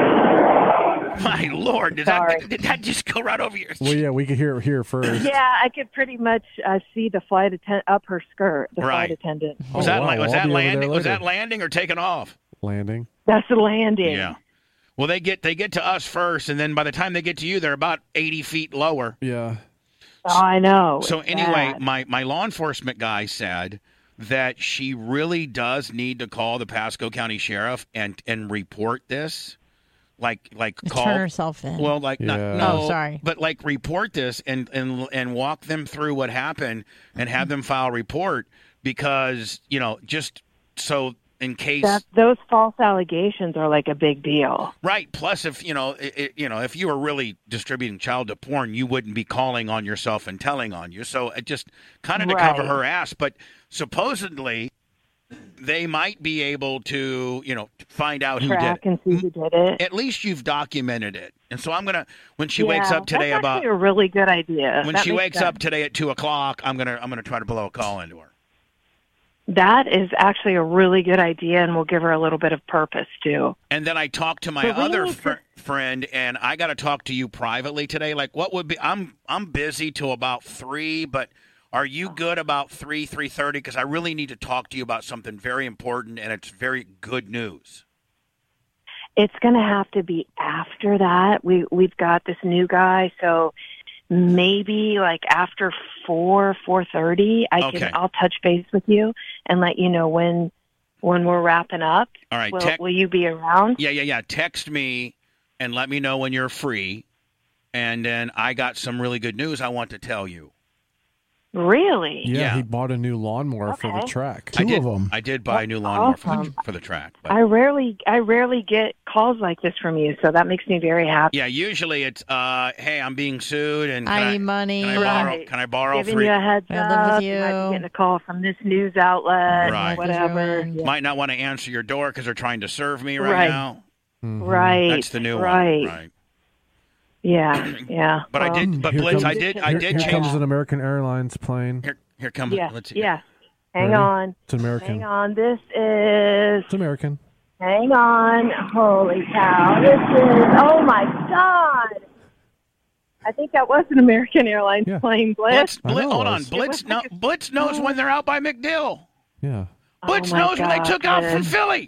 My Lord, did Sorry. that did that just go right over your? Well, yeah, we could hear it here first. Yeah, I could pretty much uh, see the flight attendant up her skirt. The Right. flight attendant. Was Oh, that wow, la- was I'll that be over there landing? Was later. that landing or taking off? Landing. That's the landing. Yeah. Well, they get they get to us first, and then by the time they get to you, they're about eighty feet lower. Yeah. Oh, I know. So It's anyway, bad. my, my law enforcement guy said that she really does need to call the Pasco County Sheriff and and report this. Like, like call turn herself in. Well, like, not, Yeah. no, Oh, sorry. but like report this and, and and walk them through what happened and have them file a report because you know just so in case That, those false allegations are like a big deal. right. Plus, if you know, it, it, you know, if you were really distributing child to porn, you wouldn't be calling on yourself and telling on you. So it just kind of to cover Right. her ass. But supposedly, they might be able to, you know, find out who did Track it. and see who did it. At least you've documented it. And so I'm gonna when she wakes Yeah, up today that's about actually a really good idea. when That she makes wakes sense. up today at two o'clock, I'm gonna I'm gonna try to blow a call into her. That is actually a really good idea, and we'll give her a little bit of purpose too. And then I talked to my But we other need fr- to- friend, and I got to talk to you privately today. Like, what would be? I'm I'm busy till about three, but are you good about three three thirty? Because I really need to talk to you about something very important, and it's very good news. It's going to have to be after that. We we've got this new guy, so maybe like after four four thirty, I Okay. can I'll touch base with you and let you know when when we're wrapping up. All right, Will, tec- will you be around? Yeah, yeah, yeah. Text me and let me know when you're free, and then I got some really good news I want to tell you. Really? Yeah, Yeah. he bought a new lawnmower for the Okay. track. I Two did, of them. I did buy a new lawnmower for the, awesome. for the track. But I rarely I rarely get calls like this from you, so that makes me very happy. yeah, usually it's, uh, hey, I'm being sued, and I can need money. Can I borrow? Right. Can I borrow Giving three? you a heads I live with up. You might you. be getting a call from this news outlet Right. or whatever. Ruined. Yeah. Might not want to answer your door because they're trying to serve me right, Right. now. Mhm. Right. That's the new right. one, right? Yeah. Yeah. But I Well, did. But Here Blitz, comes- I did. I Here, did here change. comes an American Airlines plane. Here, here comes. Yeah. Let's see. Yeah. Hang Ready? on. It's American. Hang on. This is. It's American. Hang on. Holy cow. This is. Oh my God. I think that was an American Airlines Yeah. plane, Blitz. Blitz, I Blitz know hold it on. was. Blitz. It was No, like a- Blitz knows when they're out by McDill. Yeah. Blitz Oh my knows when they God, took out from Blitz. Philly.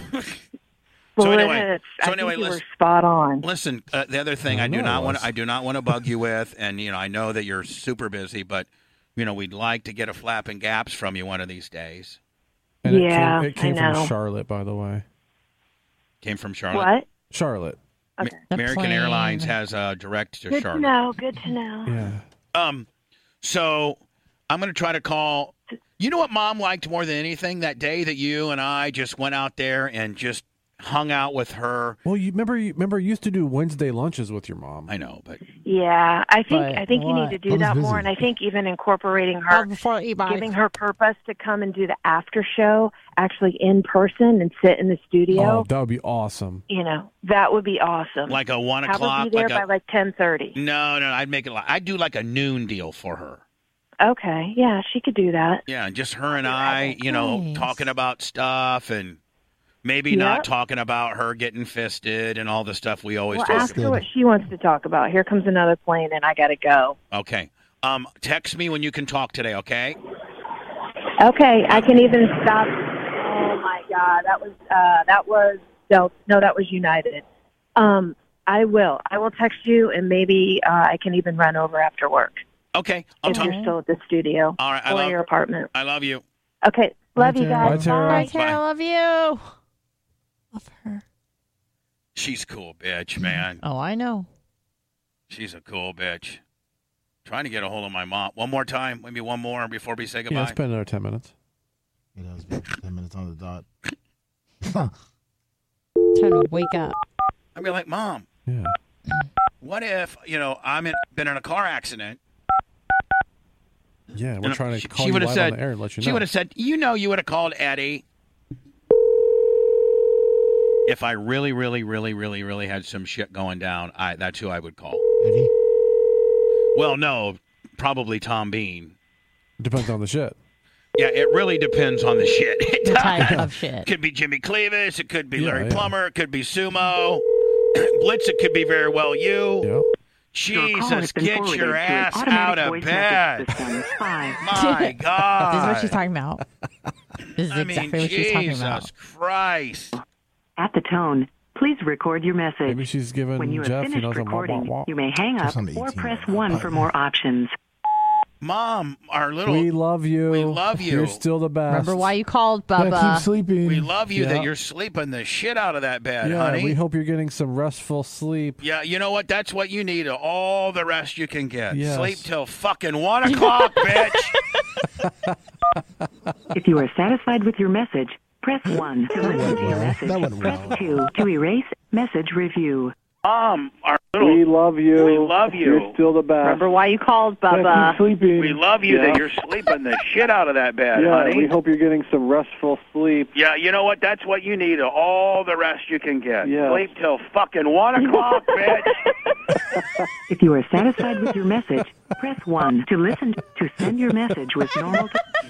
So anyway, Blitz. so I anyway, think you listen. were spot on. Listen, uh, the other thing I, I do know not it want was. I do not want to bug you with, and you know I know that you're super busy, but you know we'd like to get a flapping gaps from you one of these days. And Yeah, it came, it I came know. from Charlotte, by the way. Came from Charlotte. What? Charlotte. Ma- Okay. The American plane. Airlines has uh, direct to Good Charlotte. to know. Good to know. Yeah. Um, so I'm going to try to call. You know what Mom liked more than anything that day that you and I just went out there and just hung out with her. Well, you remember you remember you used to do Wednesday lunches with your mom. I know, but Yeah, I think But I think you need what? to I do was that busy. more, and I think even incorporating Oh, her, before you buy. giving her purpose to come and do the after show actually in person and sit in the studio. Oh, that would be awesome. You know, that would be awesome. like a one Have her o'clock. be there like a, by like ten thirty. no, no, I'd make it. Like, I'd do like a noon deal for her. Okay, yeah, she could do that. Yeah, just her and I, you know, Nice. talking about stuff and maybe Yep. not talking about her getting fisted and all the stuff we always Well, talk ask about. her what she wants to talk about. Here comes another plane, and I got to go. Okay. Um, text me when you can talk today, okay? Okay, I can even stop. Oh my God, that was uh, that was no, no, that was United. Um, I will. I will text you, and maybe uh, I can even run over after work Okay. I'll if talk. you're still at the studio All right. I or love. your apartment. I love you. Okay, love you Tara. guys. Bye, Tara. Bye, Bye. Tara. Love you. Love her. She's a cool bitch, man. Oh, I know. She's a cool bitch. Trying to get a hold of my mom. One more time. Maybe one more before we say goodbye. Yeah, it's been another ten minutes. It has been ten minutes on the dot. Time to wake up. I'd be like, Mom, Yeah. what if, you know, I'm in, been in a car accident? Yeah, You we're know, trying to she- call she you would've live said- on the air and let you She know. would have said, you know, you would have called Eddie. If I really, really, really, really, really had some shit going down, I that's who I would call. Eddie? Well, no, probably Tom Bean. Depends on the shit. Yeah, it really depends on the shit. It The type does. of shit. It could be Jimmy Cleavis. It could be Yeah, Larry yeah. Plummer. It could be Sumo. Blitz, it could be very well you. Yeah. Jesus, get your ass out of bed. My This is God. what she's talking about. This is I exactly mean, what she's talking Jesus about. Christ. At the tone, please record your message. Maybe she's giving When you have Jeff, you finished know, some wah, wah, recording, wah. you may hang up Just on the or eighteen press right now. one for more options. Mom, our little. We love you. We love you. You're still the best. Remember why you called, Bubba? Yeah, keep sleeping. We love you Yeah. that you're sleeping the shit out of that bed, Yeah, honey. we hope you're getting some restful sleep. Yeah, you know what? That's what you need. All the rest you can get. Yes. Sleep till fucking one o'clock, bitch. If you are satisfied with your message, press one to listen to your well. message. That went Press well. two to erase message review. Mom, our little. We love you. We love you. You're still the best. Remember why you called, Yeah, Bubba? keep sleeping. We love you Yeah. that you're sleeping the shit out of that bed, Yeah, honey. we hope you're getting some restful sleep. Yeah, you know what? That's what you need. All the rest you can get. Yeah. Sleep till fucking one o'clock, bitch. If you are satisfied with your message, press one to listen to send your message with normal.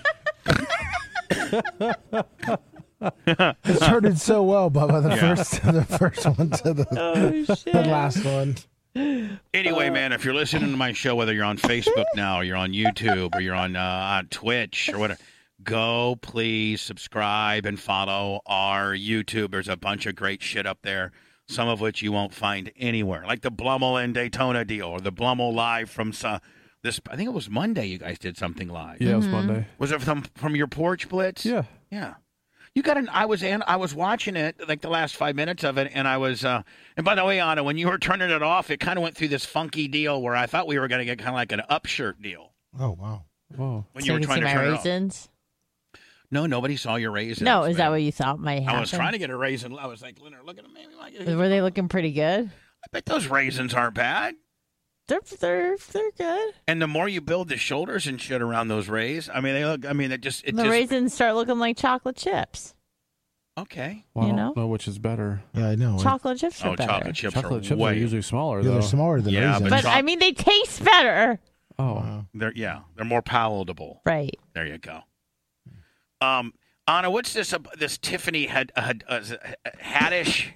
It started so well, Bubba. The Yeah. first, the first one to the, the last one. Anyway, man, if you're listening to my show, whether you're on Facebook now, or you're on YouTube, or you're on, uh, on Twitch, or whatever, go please subscribe and follow our YouTube. There's a bunch of great shit up there, some of which you won't find anywhere, like the Blummel and Daytona deal, or the Blummel live from uh, this. I think it was Monday. You guys did something live. Yeah, it was Monday. Was it from from your porch, Blitz? Yeah. Yeah. You got an. I was an, I was watching it like the last five minutes of it, and I was. Uh, and by the way, Anna, when you were turning it off, it kind of went through this funky deal where I thought we were going to get kind of like an upshirt deal. Oh wow! Whoa. When So you were can trying see to my turn raisins? it off. No, nobody saw your raisins. No, is that man. what you thought might happen? I was trying to get a raisin. I was like, Leonard, look at them. Maybe I get- Were they looking pretty good? I bet those raisins aren't bad. They're they're they're good. And the more you build the shoulders and shit around those rays, I mean, they look. I mean, it just. It the just, raisins start looking like chocolate chips. Okay. Well, You I know? don't know which is better. Yeah, I know. Chocolate chips are Oh, better. chocolate chips Chocolate are chips way. are usually smaller, Yeah, though. they're smaller than Yeah, raisins. but But choc- I mean, they taste better. Oh. Wow. They're yeah, they're more palatable. Right. There you go. Um, Anna, what's this? Uh, this Tiffany had had uh, Haddish.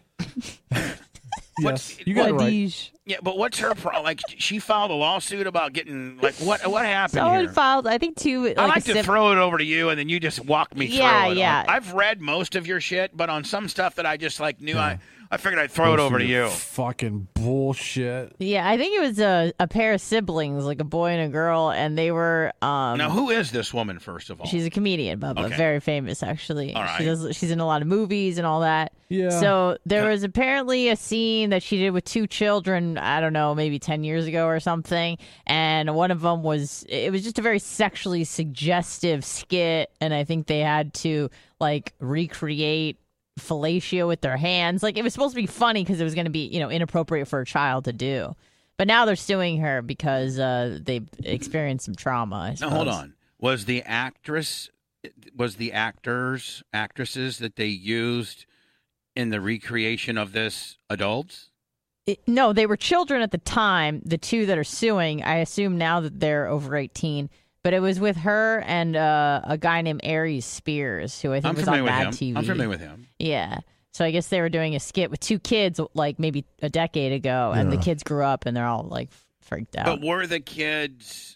Yes, you got it right. Haddish. Yeah, but what's her problem? Like, she filed a lawsuit about getting like what? What happened Someone here? filed, I think, two. Like I like a to civ- throw it over to you, and then you just walk me Yeah, through it. yeah. I've read most of your shit, but on some stuff that I just like knew, I I figured I'd throw it Most over of to your you. Fucking bullshit. Yeah, I think it was a, a pair of siblings, like a boy and a girl, and they were. Um, Now, who is this woman? First of all, She's a comedian, Bubba. Okay. Very famous, actually. All right. She does. She's in a lot of movies and all that. Yeah. So there was apparently a scene that she did with two children. I don't know, maybe ten years ago or something. And one of them was. It was just a very sexually suggestive skit, and I think they had to like recreate fellatio with their hands. Like, it was supposed to be funny because it was going to be, you know, inappropriate for a child to do. But now they're suing her because uh, they experienced some trauma. I now hold suppose. on. Was the actress? Was the actors, actresses that they used in the recreation of this adults? It, no, they were children at the time, the two that are suing. I assume now that they're over eighteen. But it was with her and uh, a guy named Aries Spears, who I think I'm was familiar on with Mad him. T V. I'm familiar with him. Yeah. So I guess they were doing a skit with two kids, like maybe a decade ago, and the Yeah. kids grew up and they're all like freaked out. But were the kids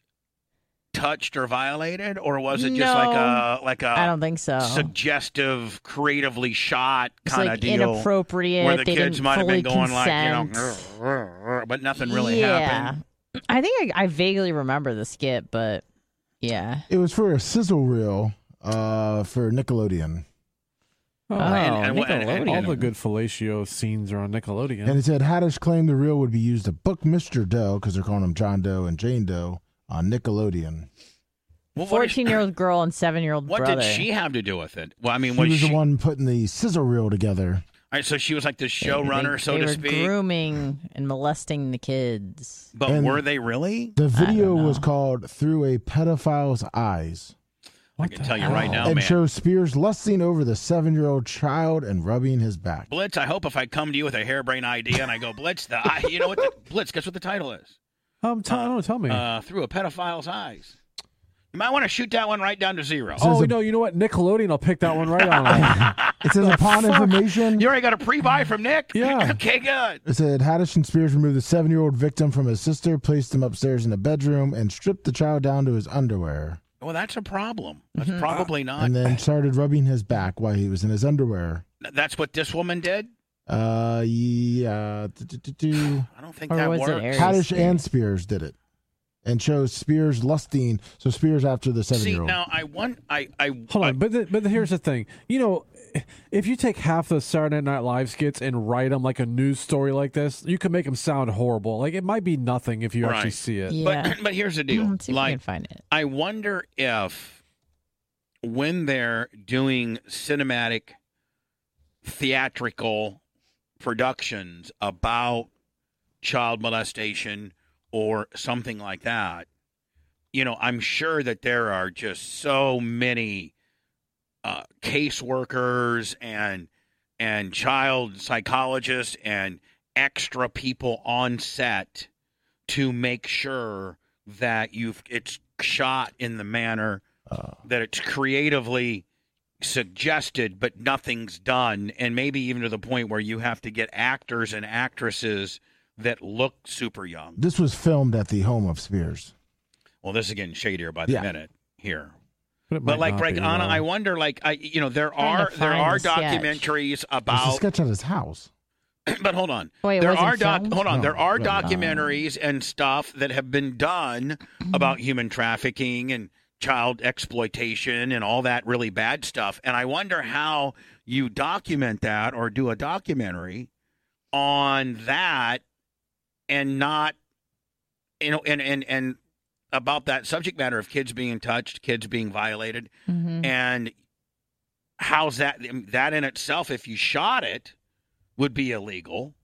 touched or violated, or was it just No, like a like a I don't think so. suggestive, creatively shot It's kind like of deal? inappropriate. Where the They kids didn't might have been fully going consent. like, you know, but nothing really yeah. happened. I think I, I vaguely remember the skit, but yeah. It was for a sizzle reel uh, for Nickelodeon. Oh, and- and- and- and- all the good fellatio scenes are on Nickelodeon. And it said Haddish claimed the reel would be used to book Mister Doe, because they're calling him John Doe and Jane Doe, on Nickelodeon. Well, what, is, fourteen-year-old girl and seven-year-old what brother. did she have to do with it? Well, I mean, He was was she? the one putting the sizzle reel together. All right, so she was like the They- showrunner, they, so they to were speak. grooming and molesting the kids. But And were they really? The video know. was called Through a Pedophile's Eyes. I can tell you right now, and man. shows Spears lusting over the seven-year-old child and rubbing his back. Blitz, I hope if I come to you with a harebrained idea and I go, Blitz, the eye, you know what? The, Blitz, guess what the title is? Um, t- no, tell me. Uh, Through a Pedophile's Eyes. You might want to shoot that one right down to zero. oh, no, you know what? Nickelodeon will pick that one right on. It says upon information. You already got a pre-buy from Nick? Yeah. Okay, good. It said Haddish and Spears removed the seven-year-old victim from his sister, placed him upstairs in the bedroom, and stripped the child down to his underwear. Well, that's a problem. That's probably not. And then started rubbing his back while he was in his underwear. That's what this woman did? Uh, yeah. do, do, do, do. I don't think Or that was it works. Aries? Haddish and Spears did it. and shows Spears lusting. So Spears after the See, seven-year-old. now I want I I Hold on, but the, but here's the thing. You know, if you take half the Saturday Night Live skits and write them like a news story like this, you can make them sound horrible. Like it might be nothing if you Right. actually see it. Yeah. But but here's the deal. Let's see if we like can find it. I wonder if when they're doing cinematic theatrical productions about child molestation or something like that, you know, I'm sure that there are just so many uh, caseworkers and and child psychologists and extra people on set to make sure that you've it's shot in the manner uh, that it's creatively suggested, but nothing's done, and maybe even to the point where you have to get actors and actresses that look super young. This was filmed at the home of Spears. Well, this is getting shadier by the Yeah. minute here. But, it But might like, not Greg, be, Anna, though. I wonder, like, I, you know, there Trying are to there find are the sketch. documentaries It's a about. sketch at his house. But hold on, Wait, it there wasn't are doc. filmed? Hold on, No, there are no, no. documentaries and stuff that have been done about human trafficking and child exploitation and all that really bad stuff. And I wonder how you document that or do a documentary on that and not, you know, and and and about that subject matter of kids being touched, kids being violated, Mhm. and how's that? That in itself, if you shot it, would be illegal.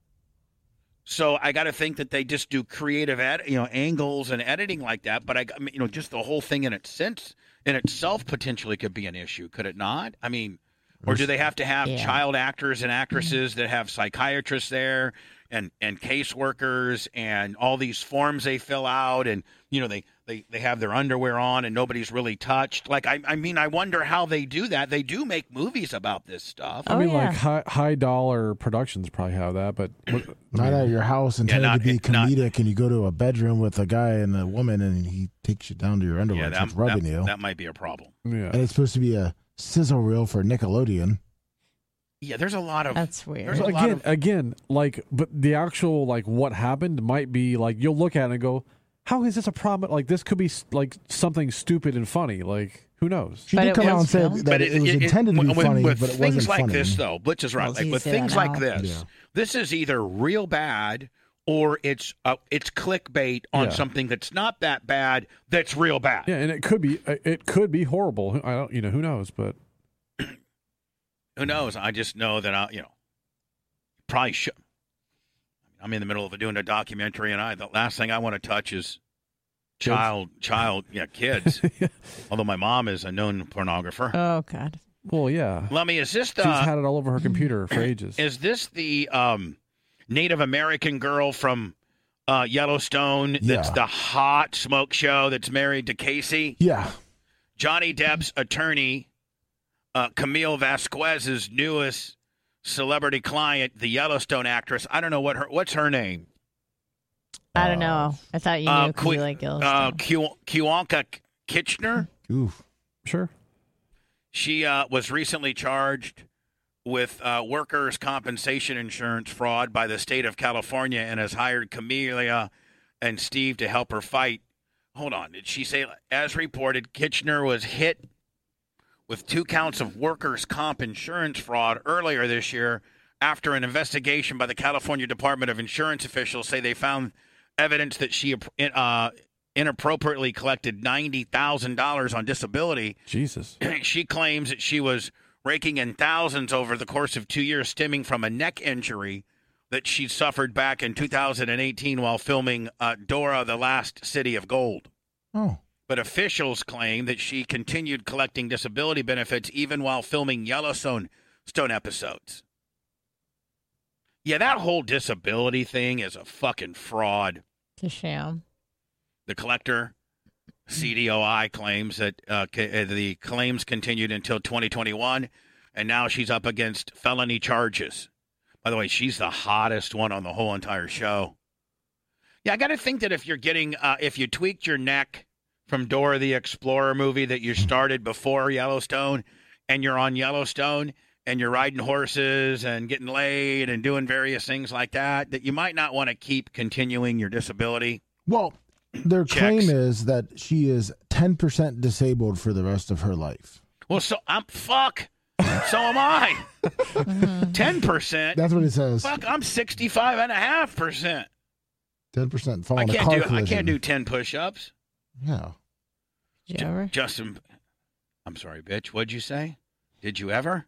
So I got to think that they just do creative, ed, you know, angles and editing like that. But I, I mean, you know, just the whole thing in its sense, in itself, potentially could be an issue, could it not? I mean, or do they have to have Yeah. child actors and actresses that have psychiatrists there and and caseworkers and all these forms they fill out and you know they they they have their underwear on and nobody's really touched? Like I I mean I wonder how they do that. They do make movies about this stuff. I Oh, mean, yeah. like high, high dollar productions probably have that, but Not at your house Yeah, intended not- to be not- comedic, and you go to a bedroom with a guy and a woman, and he takes you down to your underwear Yeah, and that, starts rubbing that, you. that might be a problem. yeah. And it's supposed to be a sizzle reel for Nickelodeon. Yeah, there's a lot of That's weird. There's a But lot again, of again, like, but the actual like what happened might be like you'll look at it and go, "How is this a problem?" Like this could be s- like something stupid and funny. Like who knows? She But did it come out was and say filmed? that But it, was intended to be with, funny, with but it things wasn't like funny. this, though, Blitz is right. Well, Like you with say things that like now. this, Yeah. this is either real bad or it's uh, it's clickbait on Yeah. something that's not that bad. That's real bad. Yeah, and it could be it could be horrible. Who- I don't, you know, who knows? But Who knows? I just know that I, you know, probably should. I'm in the middle of doing a documentary, and I the last thing I want to touch is child, child, yeah, kids. Although my mom is a known pornographer. Oh God. well, yeah, Let me. Is this she's the? had it all over her computer for ages. Is this the um, Native American girl from uh, Yellowstone? That's Yeah. the hot smoke show that's married to Casey. Yeah. Johnny Depp's attorney, uh, Camille Vasquez's newest celebrity client, the Yellowstone actress. I don't know what her what's her name. I don't know. I thought you knew Uh, 'cause Qui- you like uh, Yellowstone. Q- Kiwanka Kitchener. Oof. Sure. She uh, was recently charged with uh, workers' compensation insurance fraud by the state of California and has hired Camellia and Steve to help her fight. Hold on. Did she say, as reported, Kitchener was hit with two counts of workers' comp insurance fraud earlier this year after an investigation by the California Department of Insurance officials say they found evidence that she uh, inappropriately collected ninety thousand dollars on disability. Jesus. She claims that she was raking in thousands over the course of two years stemming from a neck injury that she suffered back in two thousand eighteen while filming uh, Dora, the Last City of Gold. Oh. But officials claim that she continued collecting disability benefits even while filming Yellowstone Stone episodes. Yeah, that whole disability thing is a fucking fraud. It's a sham. The collector, C D O I, claims that uh, ca- the claims continued until twenty twenty-one, and now she's up against felony charges. By the way, she's the hottest one on the whole entire show. Yeah, I got to think that if you're getting, uh, if you tweaked your neck from Dora the Explorer movie that you started before Yellowstone, and you're on Yellowstone, and you're riding horses and getting laid and doing various things like that, that you might not want to keep continuing your disability. Well, Their checks. claim is that she is ten percent disabled for the rest of her life. Well, so I'm fuck. So am I. ten percent. That's what it says. Fuck, I'm sixty-five and a half percent. ten percent fall I in a can't car do. collision. I can't do ten push-ups. Yeah. Did you ever? Justin, I'm sorry, bitch. What'd you say? Did you ever?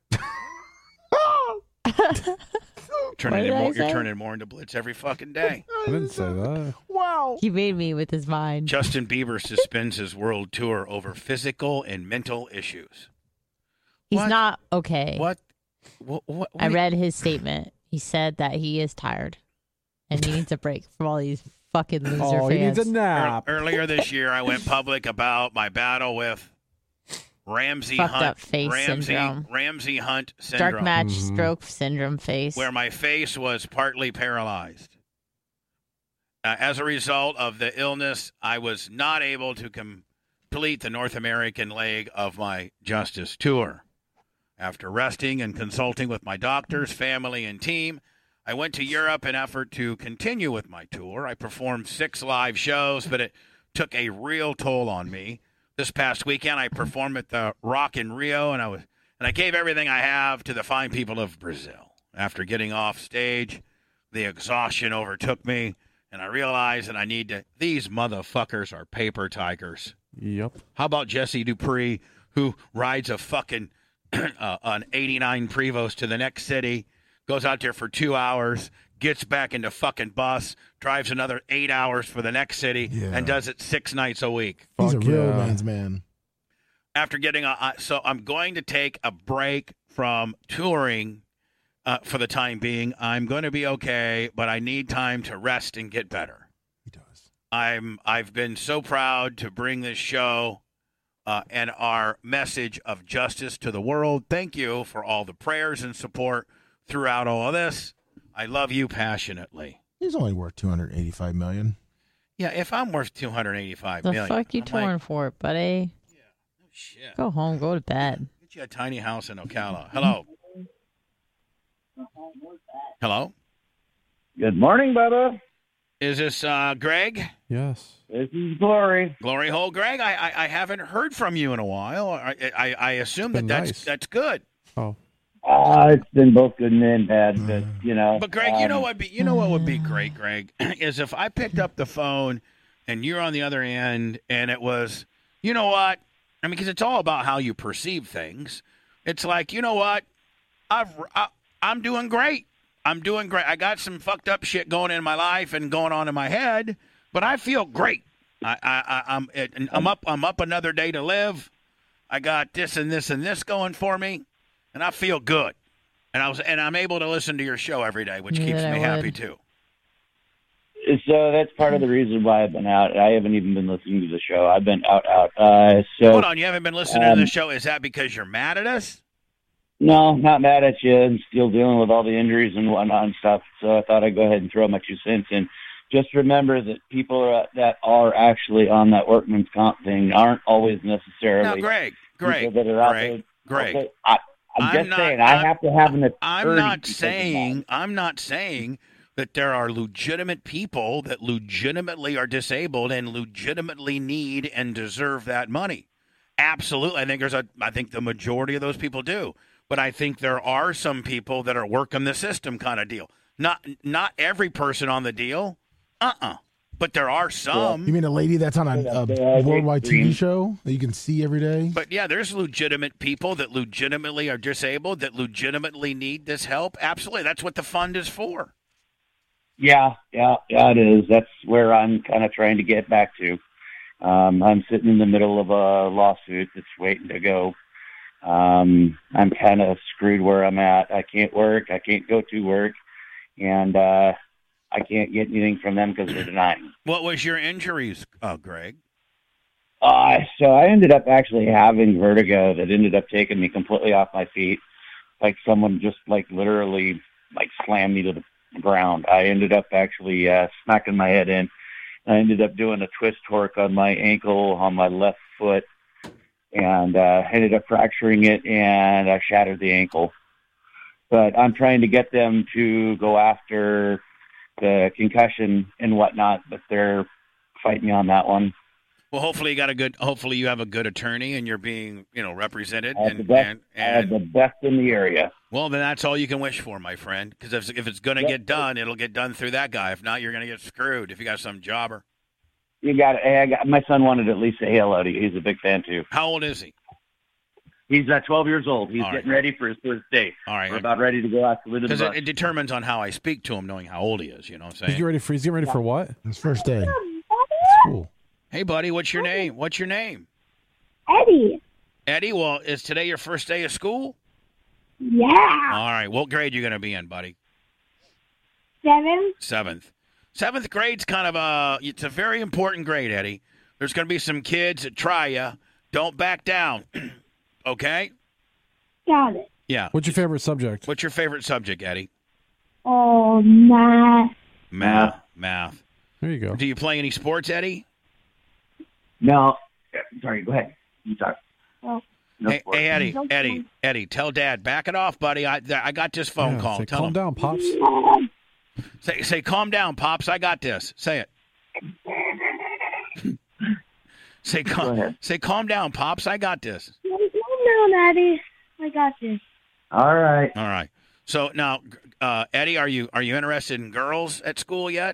turning did it I more, you're say? turning more into Blitz every fucking day. I didn't say that. Wow. He made me with his mind. Justin Bieber suspends his world tour over physical and mental issues. He's What? not okay. What? What? what, what I do you- read his statement. He said that he is tired and he needs a break from all these fucking loser Oh, he fans. needs a nap. Ear- Earlier this year, I went public about my battle with Ramsey Fucked Hunt. up face Ramsey, syndrome. Ramsey Hunt syndrome. Dark match Mhm. stroke syndrome face. Where my face was partly paralyzed. Uh, as a result of the illness, I was not able to complete the North American leg of my Justice tour. After resting and consulting with my doctors, family, and team, I went to Europe in effort to continue with my tour. I performed six live shows, but it took a real toll on me. This past weekend, I performed at the Rock in Rio, and I was and I gave everything I have to the fine people of Brazil. After getting off stage, the exhaustion overtook me, and I realized that I need to. These motherfuckers are paper tigers. Yep. How about Jesse Dupree, who rides a fucking uh, an eighty-nine Prevost to the next city, goes out there for two hours, gets back into fucking bus, drives another eight hours for the next city, Yeah. and does it six nights a week. He's Fuck a real yeah. man's man. After getting a, uh, so I'm going to take a break from touring uh, for the time being. I'm going to be okay, but I need time to rest and get better. He does. I'm I've been so proud to bring this show uh, and our message of justice to the world. Thank you for all the prayers and support throughout all of this. I love you passionately. He's only worth two hundred eighty-five million dollars. Yeah, if I'm worth two hundred eighty-five the million, fuck you I'm touring like, for, buddy? oh, shit. Go home, go to bed. Get you a tiny house in Ocala. Hello. Hello. Good morning, Bubba. Is this uh, Greg? Yes. This is Glory. Glory hole, Greg. I, I I haven't heard from you in a while. I I, I assume that been that's nice. that's good. Oh. Uh, it's been both good and bad, but you know. But Greg, you know um, what? Be, you know what would be great, Greg, is if I picked up the phone and you're on the other end, and it was, you know what? I mean, because it's all about how you perceive things. It's like, you know what? I've I, I'm doing great. I'm doing great. I got some fucked up shit going in my life and going on in my head, but I feel great. I, I, I I'm I'm up. I'm up another day to live. I got this and this and this going for me, and I feel good. And I was and I'm able to listen to your show every day, which Knew keeps that me I happy would. too. So that's part of the reason why I've been out. I haven't even been listening to the show. I've been out, out. Uh, so Hold on, you haven't been listening um, to the show. Is that because you're mad at us? No, not mad at you. I'm still dealing with all the injuries and whatnot and stuff. So I thought I'd go ahead and throw my two cents in. Just remember that people are, that are actually on that workman's comp thing aren't always necessarily. Now, Greg, Greg, people that are out Greg, there. Greg. Okay, I, I'm, I'm just not- saying I I'm- have to have an attorney. I'm not because of saying I'm not saying that there are legitimate people that legitimately are disabled and legitimately need and deserve that money. Absolutely. I think there's a I think the majority of those people do. But I think there are some people that are working the system kind of deal. Not not every person on the deal. Uh-uh. But there are some. You mean a lady that's on a, a worldwide T V show that you can see every day? But yeah, there's legitimate people that legitimately are disabled that legitimately need this help. Absolutely. That's what the fund is for. Yeah, yeah, yeah, it is. That's where I'm kind of trying to get back to. Um, I'm sitting in the middle of a lawsuit that's waiting to go. Um, I'm kind of screwed where I'm at. I can't work. I can't go to work. And uh, I can't get anything from them because they're denying. What was your injuries, uh, Greg? Uh, so I ended up actually having vertigo that ended up taking me completely off my feet. Like someone just like literally like slammed me to the ground. I ended up actually uh, smacking my head in. I ended up doing a twist torque on my ankle on my left foot and uh, ended up fracturing it, and I shattered the ankle. But I'm trying to get them to go after the concussion and whatnot, but they're fight me on that one. Well, hopefully you got a good. Hopefully you have a good attorney and you're being, you know, represented. I have, And, the, best, and, I have and the best in the area. well, then that's all you can wish for, my friend. Because if if it's going to Yep. get done, it'll get done through that guy. If not, you're going to get screwed. If you got some jobber. You got it. Hey, I got, my son wanted at least say hello to you. He's a big fan, too. How old is he? He's uh, twelve years old. He's All getting right. ready for his first day. All right. We're about ready to go out to live in the Because it, bus. it determines on how I speak to him, knowing how old he is. You know what I'm He's saying? getting ready for. He's getting ready for what? His first day. School. Hey, buddy, what's your name? What's your name? Eddie. Eddie. Well, is today your first day of school? Yeah. All right. What grade you going to be in, buddy? Seven. Seventh. Seventh grade's kind of a. It's a very important grade, Eddie. There's going to be some kids that try you. Don't back down. Okay. Got it. Yeah. What's your favorite subject? What's your favorite subject, Eddie? Oh, math. Math. Math. There you go. Do you play any sports, Eddie? No. Sorry, go ahead. You talk. Oh. No Hey, sports. hey, Eddie, No Eddie, sports. Eddie, tell Dad, back it off, buddy. I I got this phone Yeah, call. say, Tell calm him. down, pops. Say, say, calm down, pops. I got this. Say it. say, Go calm, ahead. say, calm down, pops. I got this. No, no, Daddy. I got this. All right. All right. So now, uh, Eddie, are you are you interested in girls at school yet?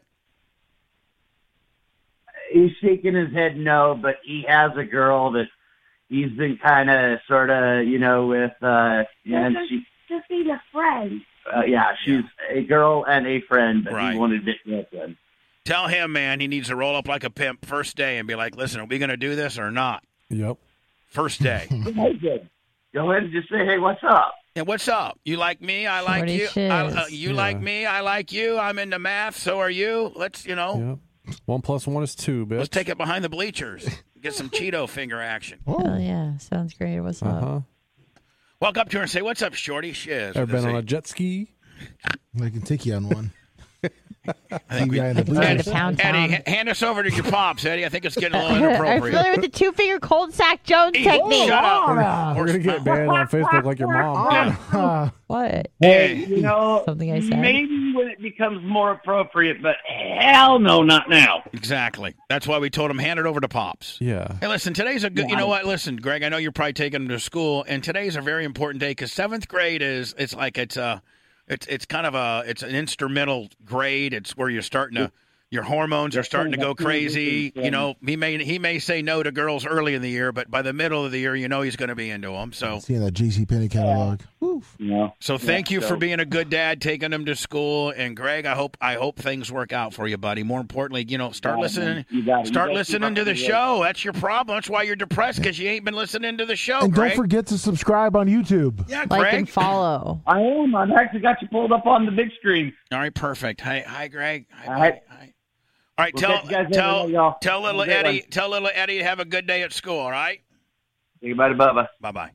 He's shaking his head no, but he has a girl that he's been kind of, sort of, you know, with, uh, and just, she, just need a friend. uh, yeah, she's a girl and a friend, but Right. he wanted it with them. Tell him, man, he needs to roll up like a pimp first day and be like, listen, are we going to do this or not? Yep. First day. Go ahead and just say, hey, what's up? Yeah, what's up? You like me? I like Shorty you. shiz. I, uh, you Yeah. like me? I like you. I'm into math. So are you. Let's, you know, Yep. One plus one is two, bitch. let's take it behind the bleachers. Get some Cheeto finger action. Oh yeah, sounds great. What's Uh up? huh. Walk up to her and say, what's up, shorty? Shiz. Ever with a been on Z. a jet ski? I can take you on one. I think we, guy in the blue Eddie, shirt. Pound town. Eddie, ha- hand us over to your pops, Eddie. I think it's getting a little Are you inappropriate. familiar with the two finger cold sack Jones technique? Shut up. We're gonna get banned on Facebook like your mom. Uh, What? Hey, you know, Something I said. maybe when it becomes more appropriate, but hell no, not now. Exactly. That's why we told him, hand it over to pops. Yeah. Hey, listen, today's a good, you know what? Listen, Greg, I know you're probably taking them to school, and today's a very important day because seventh grade is, it's like it's a, it's it's kind of a, it's an instrumental grade. It's where you're starting to, your hormones are starting to go crazy. You know, he may he may say no to girls early in the year, but by the middle of the year, you know he's going to be into them. So, seeing that J C Penney catalog. Oof. Yeah. so thank you so- for being a good dad, taking them to school, and Greg, I hope I hope things work out for you, buddy. More importantly, you know, start Yeah, listening, man. You got it. You start got it. listening to the Yeah. show. That's your problem. That's why you're depressed because you ain't been listening to the show, And Greg. don't forget to subscribe on YouTube. Yeah, Like Greg. and follow. I am. I've actually got you pulled up on the big screen. All right, perfect. Hi, hi, Greg. Hi, All right. buddy. Hi. All right, We'll tell catch you guys later, tell y'all. tell little Have a good Eddie one. tell little Eddie to have a good day at school. All right. See you, buddy, Bubba. Bye bye.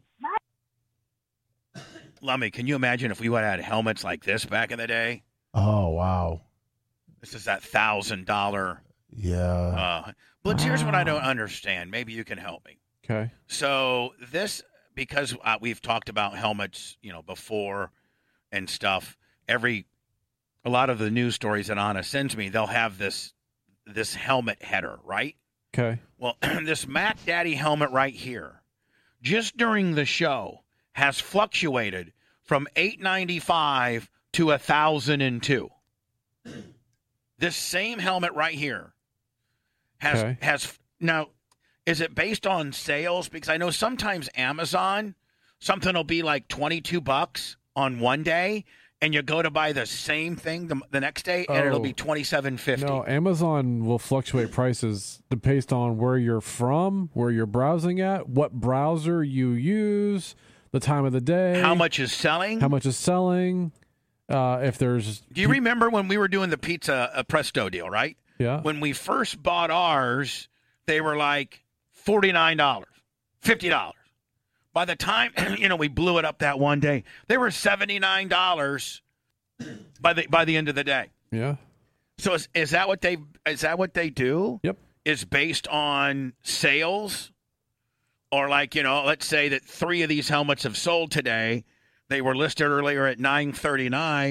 Lummy, can you imagine if we would have had helmets like this back in the day? Oh, wow. This is that thousand dollar. Yeah. Uh, but here's what I don't understand. Maybe you can help me. Okay. So this, because uh, we've talked about helmets, you know, before and stuff. Every, a lot of the news stories that Anna sends me, they'll have this, this helmet header, right? Okay. Well, this Mac Daddy helmet right here, just during the show, has fluctuated from eight ninety-five to one thousand two. This same helmet right here has Okay. has now. Is it based on sales? Because I know sometimes Amazon, something will be like twenty-two bucks on one day, and you go to buy the same thing the, the next day, and it'll Oh. be twenty-seven fifty. No, Amazon will fluctuate prices based on where you're from, where you're browsing at, what browser you use, the time of the day, How much is selling? how much is selling. Uh, if there's, Do you remember when we were doing the pizza uh, Presto deal, right? yeah, When we first bought ours, they were like forty-nine dollars, fifty dollars. By the time, you know, we blew it up that one day, they were seventy-nine dollars by the by the end of the day. yeah, So is, is that what they is that what they do? Yep. Is based on sales? Or like, you know, let's say that three of these helmets have sold today. They were listed earlier at nine thirty-nine,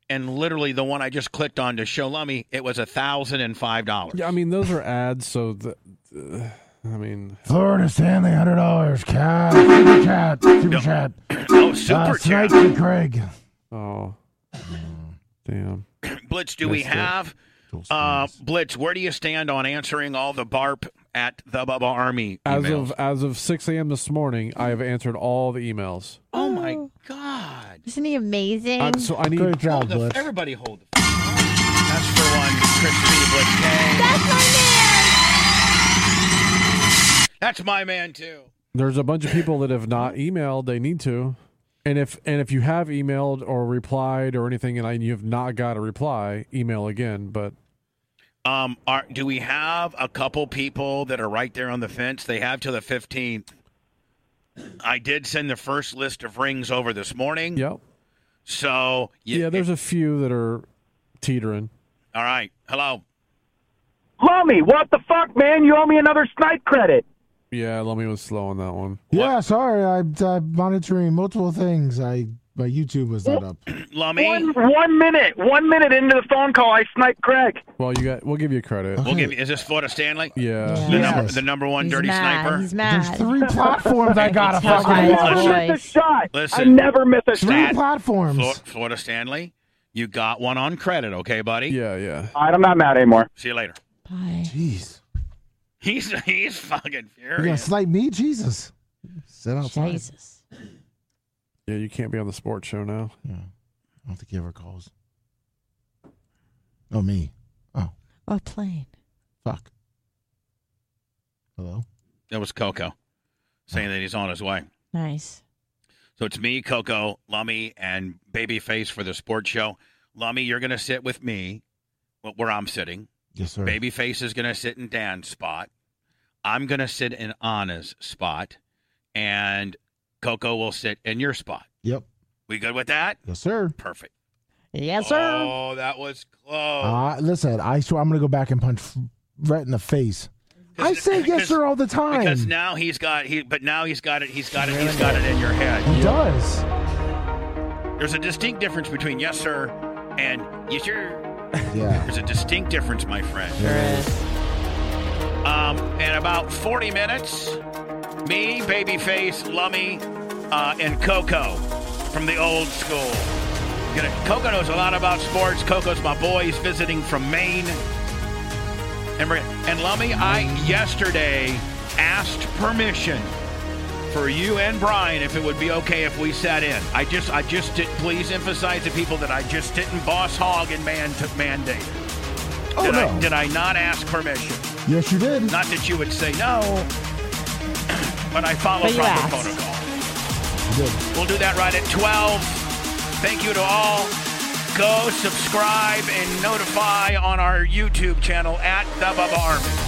and literally the one I just clicked on to show Lummy, it was a thousand and five dollars. Yeah, I mean those are ads, so the, uh, I mean Florida Stanley, hundred dollars. Cat, super chat, super No. chat. Oh, super uh, chat. Snipes and Craig. Oh, damn. Blitz, do we Missed it. have uh, Blitz? Where do you stand on answering all the B A R P at the Bubba Army As emails? of as of six a.m. this morning, I have answered all the emails. Oh my God! Isn't he amazing? Uh, so I need Great job, Hold the, Blitz. everybody hold the phone. That's for one, Crispy Blitz K. That's my man. That's my man too. There's a bunch of people that have not emailed. They need to. And if and if you have emailed or replied or anything, and I, you have not got a reply, email again. But Um, are, do we have a couple people that are right there on the fence? They have till the fifteenth. I did send the first list of rings over this morning. Yep. So you, yeah, there's a few that are teetering. all right. Hello. Lummy, what the fuck, man? You owe me another snipe credit. Yeah, Lummy was slow on that one. Yeah, sorry. I'm, I'm monitoring multiple things. I my YouTube was not up. Lummy. One, one minute, one minute into the phone call, I sniped Craig. Well, you got. We'll give you credit. We'll give you. Is this Florida Stanley? Yeah. The, Yes. number, the number one He's dirty mad. sniper. He's mad. There's three platforms I gotta It's not fucking his watch. voice. Miss a shot. Listen. I never miss a Three shot. platforms. Flor- Florida Stanley, you got one on credit, okay, buddy? Yeah, yeah. All right, I'm not mad anymore. See you later. Bye. Jeez. He's he's fucking You're gonna furious. snipe me? Jesus. Sit outside. Jesus. Yeah, you can't be on the sports show now. Yeah. I don't think he ever calls. Oh, me. Oh, What plane? fuck. Hello? That was Coco saying that he's on his way. Nice. So it's me, Coco, Lummy, and Babyface for the sports show. Lummy, you're going to sit with me wh- where I'm sitting. Yes, sir. Babyface is going to sit in Dan's spot. I'm going to sit in Anna's spot. And Coco will sit in your spot. Yep. We good with that? Yes, sir. Perfect. Yes, sir. Oh, that was close. Uh, listen, I swear I'm going to go back and punch right in the face. I say yes, sir, all the time. Because now he's got he, but now he's got it. He's got it. He's got it in your head. He does. There's a distinct difference between yes, sir, and yes, sir. Yeah. There's a distinct difference, my friend. There is. Um, in about forty minutes, me, Babyface, Lummy, uh, and Coco from the old school. Gonna, Coco knows a lot about sports. Coco's my boy. He's visiting from Maine. And, we're- and Lummy, I yesterday asked permission for you and Brian if it would be okay if we sat in. I just, I just did. Please emphasize to people that I just didn't boss hog and man took mandate. Oh, did no. I? Did I not ask permission? Yes, you did. Not that you would say no, but I follow But you proper asked. protocol. Good. We'll do that right at twelve. Thank you to all. Go subscribe and notify on our YouTube channel at The Bubba Army.